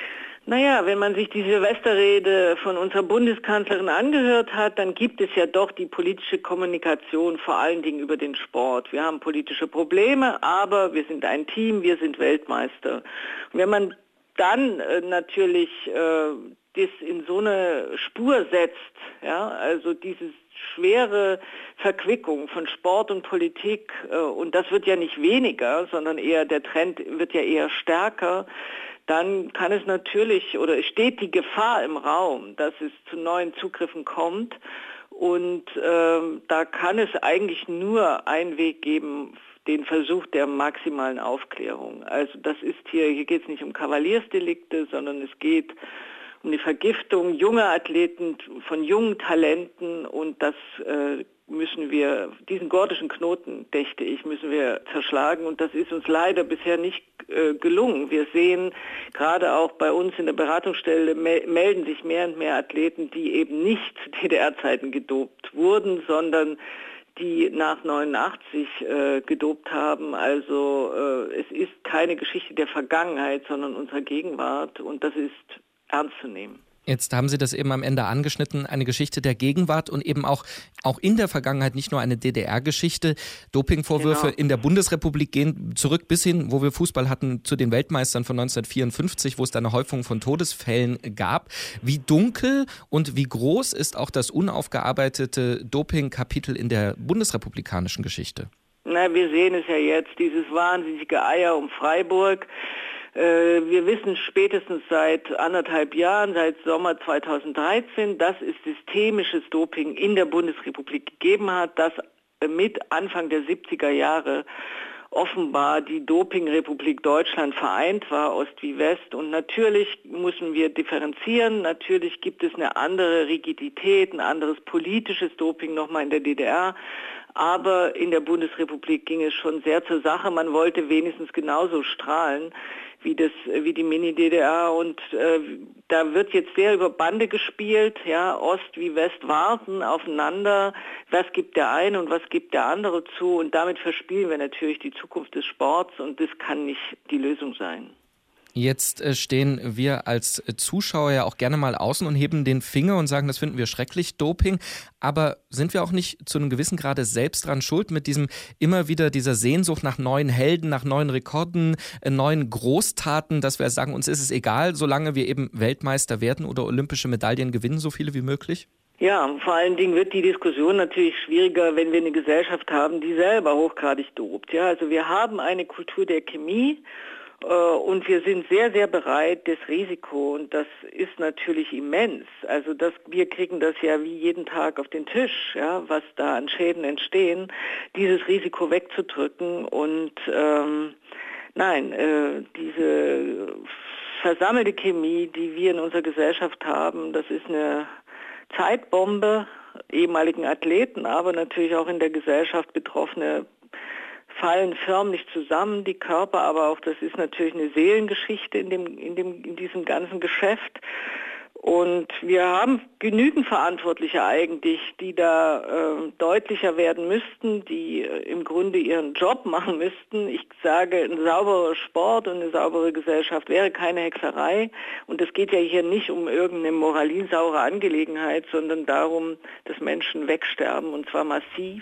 Naja, wenn man sich die Silvesterrede von unserer Bundeskanzlerin angehört hat, dann gibt es ja doch die politische Kommunikation vor allen Dingen über den Sport. Wir haben politische Probleme, aber wir sind ein Team, wir sind Weltmeister. Und wenn man dann äh, natürlich äh, das in so eine Spur setzt, ja, also diese schwere Verquickung von Sport und Politik, äh, und das wird ja nicht weniger, sondern eher der Trend wird ja eher stärker, dann kann es natürlich oder es steht die Gefahr im Raum, dass es zu neuen Zugriffen kommt. Und äh, da kann es eigentlich nur einen Weg geben, den Versuch der maximalen Aufklärung. Also das ist hier, hier geht es nicht um Kavaliersdelikte, sondern es geht um die Vergiftung junger Athleten von jungen Talenten, und das äh, müssen wir, diesen gordischen Knoten, dächte ich, müssen wir zerschlagen, und das ist uns leider bisher nicht äh, gelungen. Wir sehen gerade auch bei uns in der Beratungsstelle me- melden sich mehr und mehr Athleten, die eben nicht zu D D R-Zeiten gedopt wurden, sondern die nach neunundachtzig äh, gedopt haben. Also äh, es ist keine Geschichte der Vergangenheit, sondern unserer Gegenwart, und das ist ernst zu nehmen. Jetzt haben Sie das eben am Ende angeschnitten, eine Geschichte der Gegenwart und eben auch, auch in der Vergangenheit nicht nur eine D D R-Geschichte. Dopingvorwürfe genau. in der Bundesrepublik gehen zurück bis hin, wo wir Fußball hatten, zu den Weltmeistern von neunzehnhundertvierundfünfzig, wo es da eine Häufung von Todesfällen gab. Wie dunkel und wie groß ist auch das unaufgearbeitete Doping-Kapitel in der bundesrepublikanischen Geschichte? Na, wir sehen es ja jetzt, dieses wahnsinnige Eier um Freiburg. Wir wissen spätestens seit anderthalb Jahren, seit Sommer zweitausenddreizehn, dass es systemisches Doping in der Bundesrepublik gegeben hat, dass mit Anfang der siebziger Jahre offenbar die Dopingrepublik Deutschland vereint war, Ost wie West. Und natürlich müssen wir differenzieren, natürlich gibt es eine andere Rigidität, ein anderes politisches Doping nochmal in der D D R. Aber in der Bundesrepublik ging es schon sehr zur Sache. Man wollte wenigstens genauso strahlen wie das, wie die Mini-D D R, und äh, da wird jetzt sehr über Bande gespielt, ja, Ost wie West warten aufeinander, was gibt der eine und was gibt der andere zu, und damit verspielen wir natürlich die Zukunft des Sports, und das kann nicht die Lösung sein. Jetzt äh, stehen wir als Zuschauer ja auch gerne mal außen und heben den Finger und sagen, das finden wir schrecklich, Doping. Aber sind wir auch nicht zu einem gewissen Grade selbst dran schuld mit diesem immer wieder dieser Sehnsucht nach neuen Helden, nach neuen Rekorden, äh, neuen Großtaten, dass wir sagen, uns ist es egal, solange wir eben Weltmeister werden oder olympische Medaillen gewinnen, so viele wie möglich? Ja, vor allen Dingen wird die Diskussion natürlich schwieriger, wenn wir eine Gesellschaft haben, die selber hochgradig dopt. Ja, also wir haben eine Kultur der Chemie. Und wir sind sehr, sehr bereit, das Risiko, und das ist natürlich immens. Also das, wir kriegen das ja wie jeden Tag auf den Tisch, ja, was da an Schäden entstehen, dieses Risiko wegzudrücken. Und ähm, nein, äh, diese versammelte Chemie, die wir in unserer Gesellschaft haben, das ist eine Zeitbombe, ehemaligen Athleten, aber natürlich auch in der Gesellschaft Betroffene fallen förmlich zusammen, die Körper, aber auch das ist natürlich eine Seelengeschichte in dem, in dem, in diesem ganzen Geschäft. Und wir haben genügend Verantwortliche eigentlich, die da äh, deutlicher werden müssten, die äh, im Grunde ihren Job machen müssten. Ich sage, ein sauberer Sport und eine saubere Gesellschaft wäre keine Hexerei. Und es geht ja hier nicht um irgendeine moralinsaure Angelegenheit, sondern darum, dass Menschen wegsterben, und zwar massiv.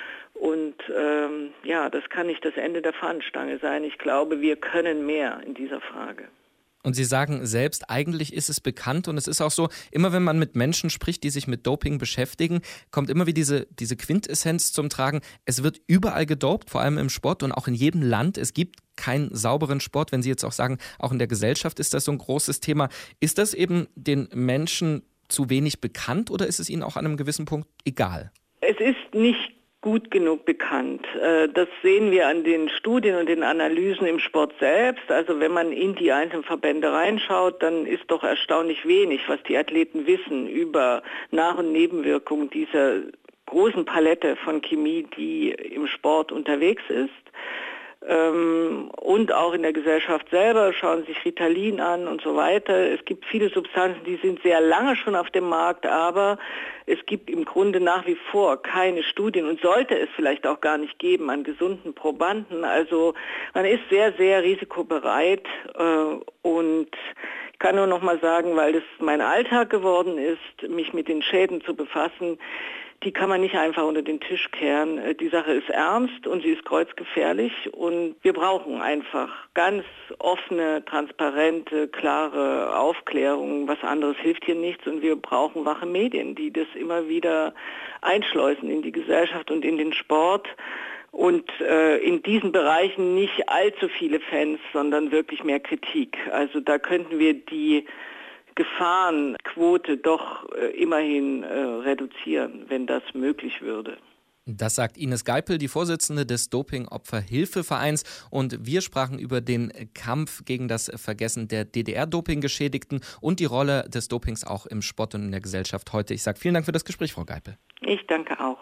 Und ähm, ja, das kann nicht das Ende der Fahnenstange sein. Ich glaube, wir können mehr in dieser Frage. Und Sie sagen selbst, eigentlich ist es bekannt, und es ist auch so, immer wenn man mit Menschen spricht, die sich mit Doping beschäftigen, kommt immer wieder diese, diese Quintessenz zum Tragen. Es wird überall gedopt, vor allem im Sport und auch in jedem Land. Es gibt keinen sauberen Sport. Wenn Sie jetzt auch sagen, auch in der Gesellschaft ist das so ein großes Thema. Ist das eben den Menschen zu wenig bekannt, oder ist es ihnen auch an einem gewissen Punkt egal? Es ist nicht gut genug bekannt. Das sehen wir an den Studien und den Analysen im Sport selbst. Also wenn man in die einzelnen Verbände reinschaut, dann ist doch erstaunlich wenig, was die Athleten wissen über Nach- und Nebenwirkungen dieser großen Palette von Chemie, die im Sport unterwegs ist. Und auch in der Gesellschaft selber, schauen sich Ritalin an und so weiter. Es gibt viele Substanzen, die sind sehr lange schon auf dem Markt, aber es gibt im Grunde nach wie vor keine Studien und sollte es vielleicht auch gar nicht geben an gesunden Probanden. Also man ist sehr, sehr risikobereit, und kann nur noch mal sagen, weil es mein Alltag geworden ist, mich mit den Schäden zu befassen, die kann man nicht einfach unter den Tisch kehren. Die Sache ist ernst und sie ist kreuzgefährlich und wir brauchen einfach ganz offene, transparente, klare Aufklärung. Was anderes hilft hier nichts und wir brauchen wache Medien, die das immer wieder einschleusen in die Gesellschaft und in den Sport. Und äh, in diesen Bereichen nicht allzu viele Fans, sondern wirklich mehr Kritik. Also da könnten wir die Gefahrenquote doch äh, immerhin äh, reduzieren, wenn das möglich würde. Das sagt Ines Geipel, die Vorsitzende des Doping-Opfer-Hilfe-Vereins. Und wir sprachen über den Kampf gegen das Vergessen der D D R-Doping-Geschädigten und die Rolle des Dopings auch im Sport und in der Gesellschaft heute. Ich sage vielen Dank für das Gespräch, Frau Geipel. Ich danke auch.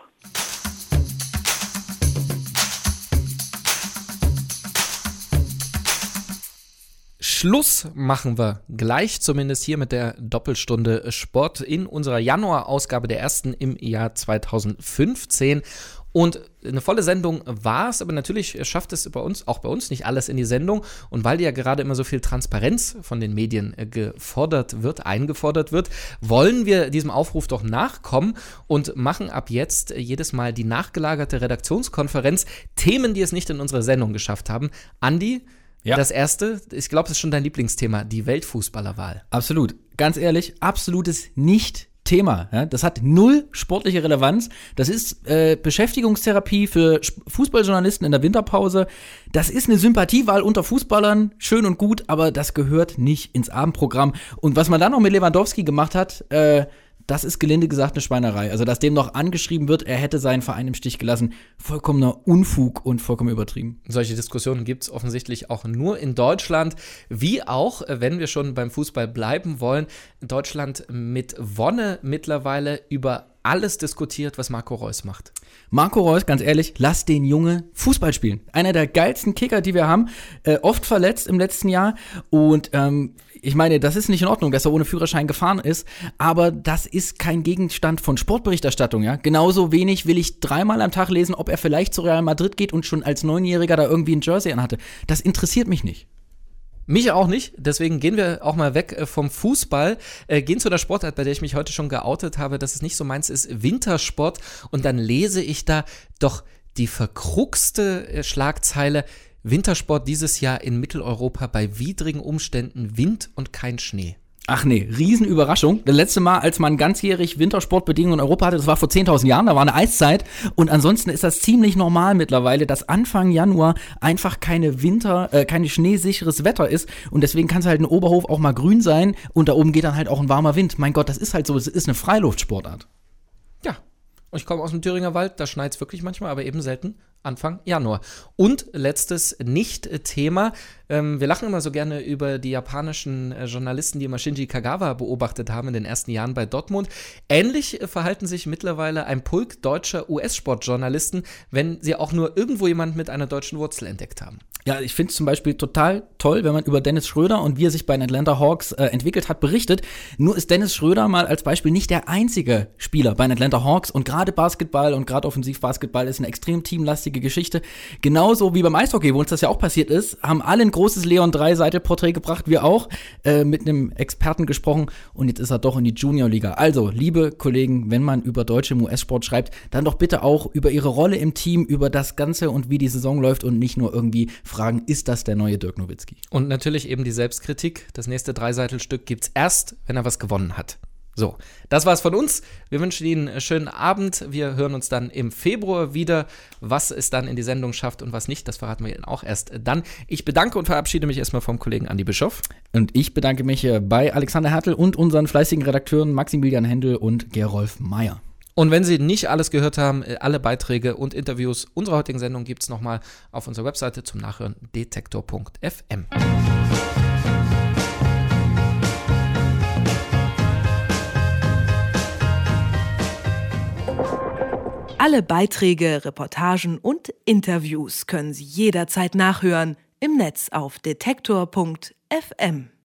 Schluss machen wir gleich, zumindest hier mit der Doppelstunde Sport in unserer Januar-Ausgabe der ersten im Jahr zweitausendfünfzehn. Und eine volle Sendung war es, aber natürlich schafft es bei uns, auch bei uns, nicht alles in die Sendung. Und weil ja gerade immer so viel Transparenz von den Medien gefordert wird, eingefordert wird, wollen wir diesem Aufruf doch nachkommen und machen ab jetzt jedes Mal die nachgelagerte Redaktionskonferenz. Themen, die es nicht in unsere Sendung geschafft haben. Andi, ja. Das erste, ich glaube, das ist schon dein Lieblingsthema, die Weltfußballerwahl. Absolut. Ganz ehrlich, absolutes Nicht-Thema. Ja? Das hat null sportliche Relevanz. Das ist äh, Beschäftigungstherapie für Fußballjournalisten in der Winterpause. Das ist eine Sympathiewahl unter Fußballern, schön und gut, aber das gehört nicht ins Abendprogramm. Und was man dann noch mit Lewandowski gemacht hat, äh, das ist gelinde gesagt eine Schweinerei. Also, dass dem noch angeschrieben wird, er hätte seinen Verein im Stich gelassen, vollkommener Unfug und vollkommen übertrieben. Solche Diskussionen gibt es offensichtlich auch nur in Deutschland, wie auch, wenn wir schon beim Fußball bleiben wollen, Deutschland mit Wonne mittlerweile über alles diskutiert, was Marco Reus macht. Marco Reus, ganz ehrlich, lass den Junge Fußball spielen. Einer der geilsten Kicker, die wir haben, äh, oft verletzt im letzten Jahr und ähm, ich meine, das ist nicht in Ordnung, dass er ohne Führerschein gefahren ist, aber das ist kein Gegenstand von Sportberichterstattung, ja. Genauso wenig will ich dreimal am Tag lesen, ob er vielleicht zu Real Madrid geht und schon als Neunjähriger da irgendwie ein Jersey anhatte. Das interessiert mich nicht. Mich auch nicht, deswegen gehen wir auch mal weg vom Fußball, äh, gehen zu der Sportart, bei der ich mich heute schon geoutet habe, dass es nicht so meins ist, Wintersport. Und dann lese ich da doch die verkruxte äh, Schlagzeile: Wintersport dieses Jahr in Mitteleuropa bei widrigen Umständen, Wind und kein Schnee. Ach nee, Riesenüberraschung. Das letzte Mal, als man ganzjährig Wintersportbedingungen in Europa hatte, das war vor zehntausend Jahren, da war eine Eiszeit. Und ansonsten ist das ziemlich normal mittlerweile, dass Anfang Januar einfach keine Winter, äh, keine schneesicheres Wetter ist. Und deswegen kann es halt in Oberhof auch mal grün sein und da oben geht dann halt auch ein warmer Wind. Mein Gott, das ist halt so, es ist eine Freiluftsportart. Ja, und ich komme aus dem Thüringer Wald, da schneit es wirklich manchmal, aber eben selten. Anfang Januar. Und letztes Nicht-Thema. Ähm, wir lachen immer so gerne über die japanischen äh, Journalisten, die immer Shinji Kagawa beobachtet haben in den ersten Jahren bei Dortmund. Ähnlich äh, verhalten sich mittlerweile ein Pulk deutscher U S-Sportjournalisten, wenn sie auch nur irgendwo jemanden mit einer deutschen Wurzel entdeckt haben. Ja, ich finde es zum Beispiel total toll, wenn man über Dennis Schröder und wie er sich bei den Atlanta Hawks äh, entwickelt hat, berichtet. Nur ist Dennis Schröder mal als Beispiel nicht der einzige Spieler bei den Atlanta Hawks und gerade Basketball und gerade Offensivbasketball ist eine extrem teamlastige Geschichte. Genauso wie beim Eishockey, wo uns das ja auch passiert ist, haben alle ein großes Leon drei-Seite-Porträt gebracht, wir auch, äh, mit einem Experten gesprochen und jetzt ist er doch in die Juniorliga. Also, liebe Kollegen, wenn man über Deutsche im U S-Sport schreibt, dann doch bitte auch über ihre Rolle im Team, über das Ganze und wie die Saison läuft und nicht nur irgendwie fragen, ist das der neue Dirk Nowitzki? Und natürlich eben die Selbstkritik. Das nächste Dreiseitelstück gibt's erst, wenn er was gewonnen hat. So, das war's von uns. Wir wünschen Ihnen einen schönen Abend. Wir hören uns dann im Februar wieder. Was es dann in die Sendung schafft und was nicht, das verraten wir Ihnen auch erst dann. Ich bedanke und verabschiede mich erstmal vom Kollegen Andi Bischoff. Und ich bedanke mich bei Alexander Hertel und unseren fleißigen Redakteuren Maximilian Händel und Gerolf Meyer. Und wenn Sie nicht alles gehört haben, alle Beiträge und Interviews unserer heutigen Sendung gibt es nochmal auf unserer Webseite zum Nachhören detektor punkt f m. Alle Beiträge, Reportagen und Interviews können Sie jederzeit nachhören im Netz auf detektor punkt f m.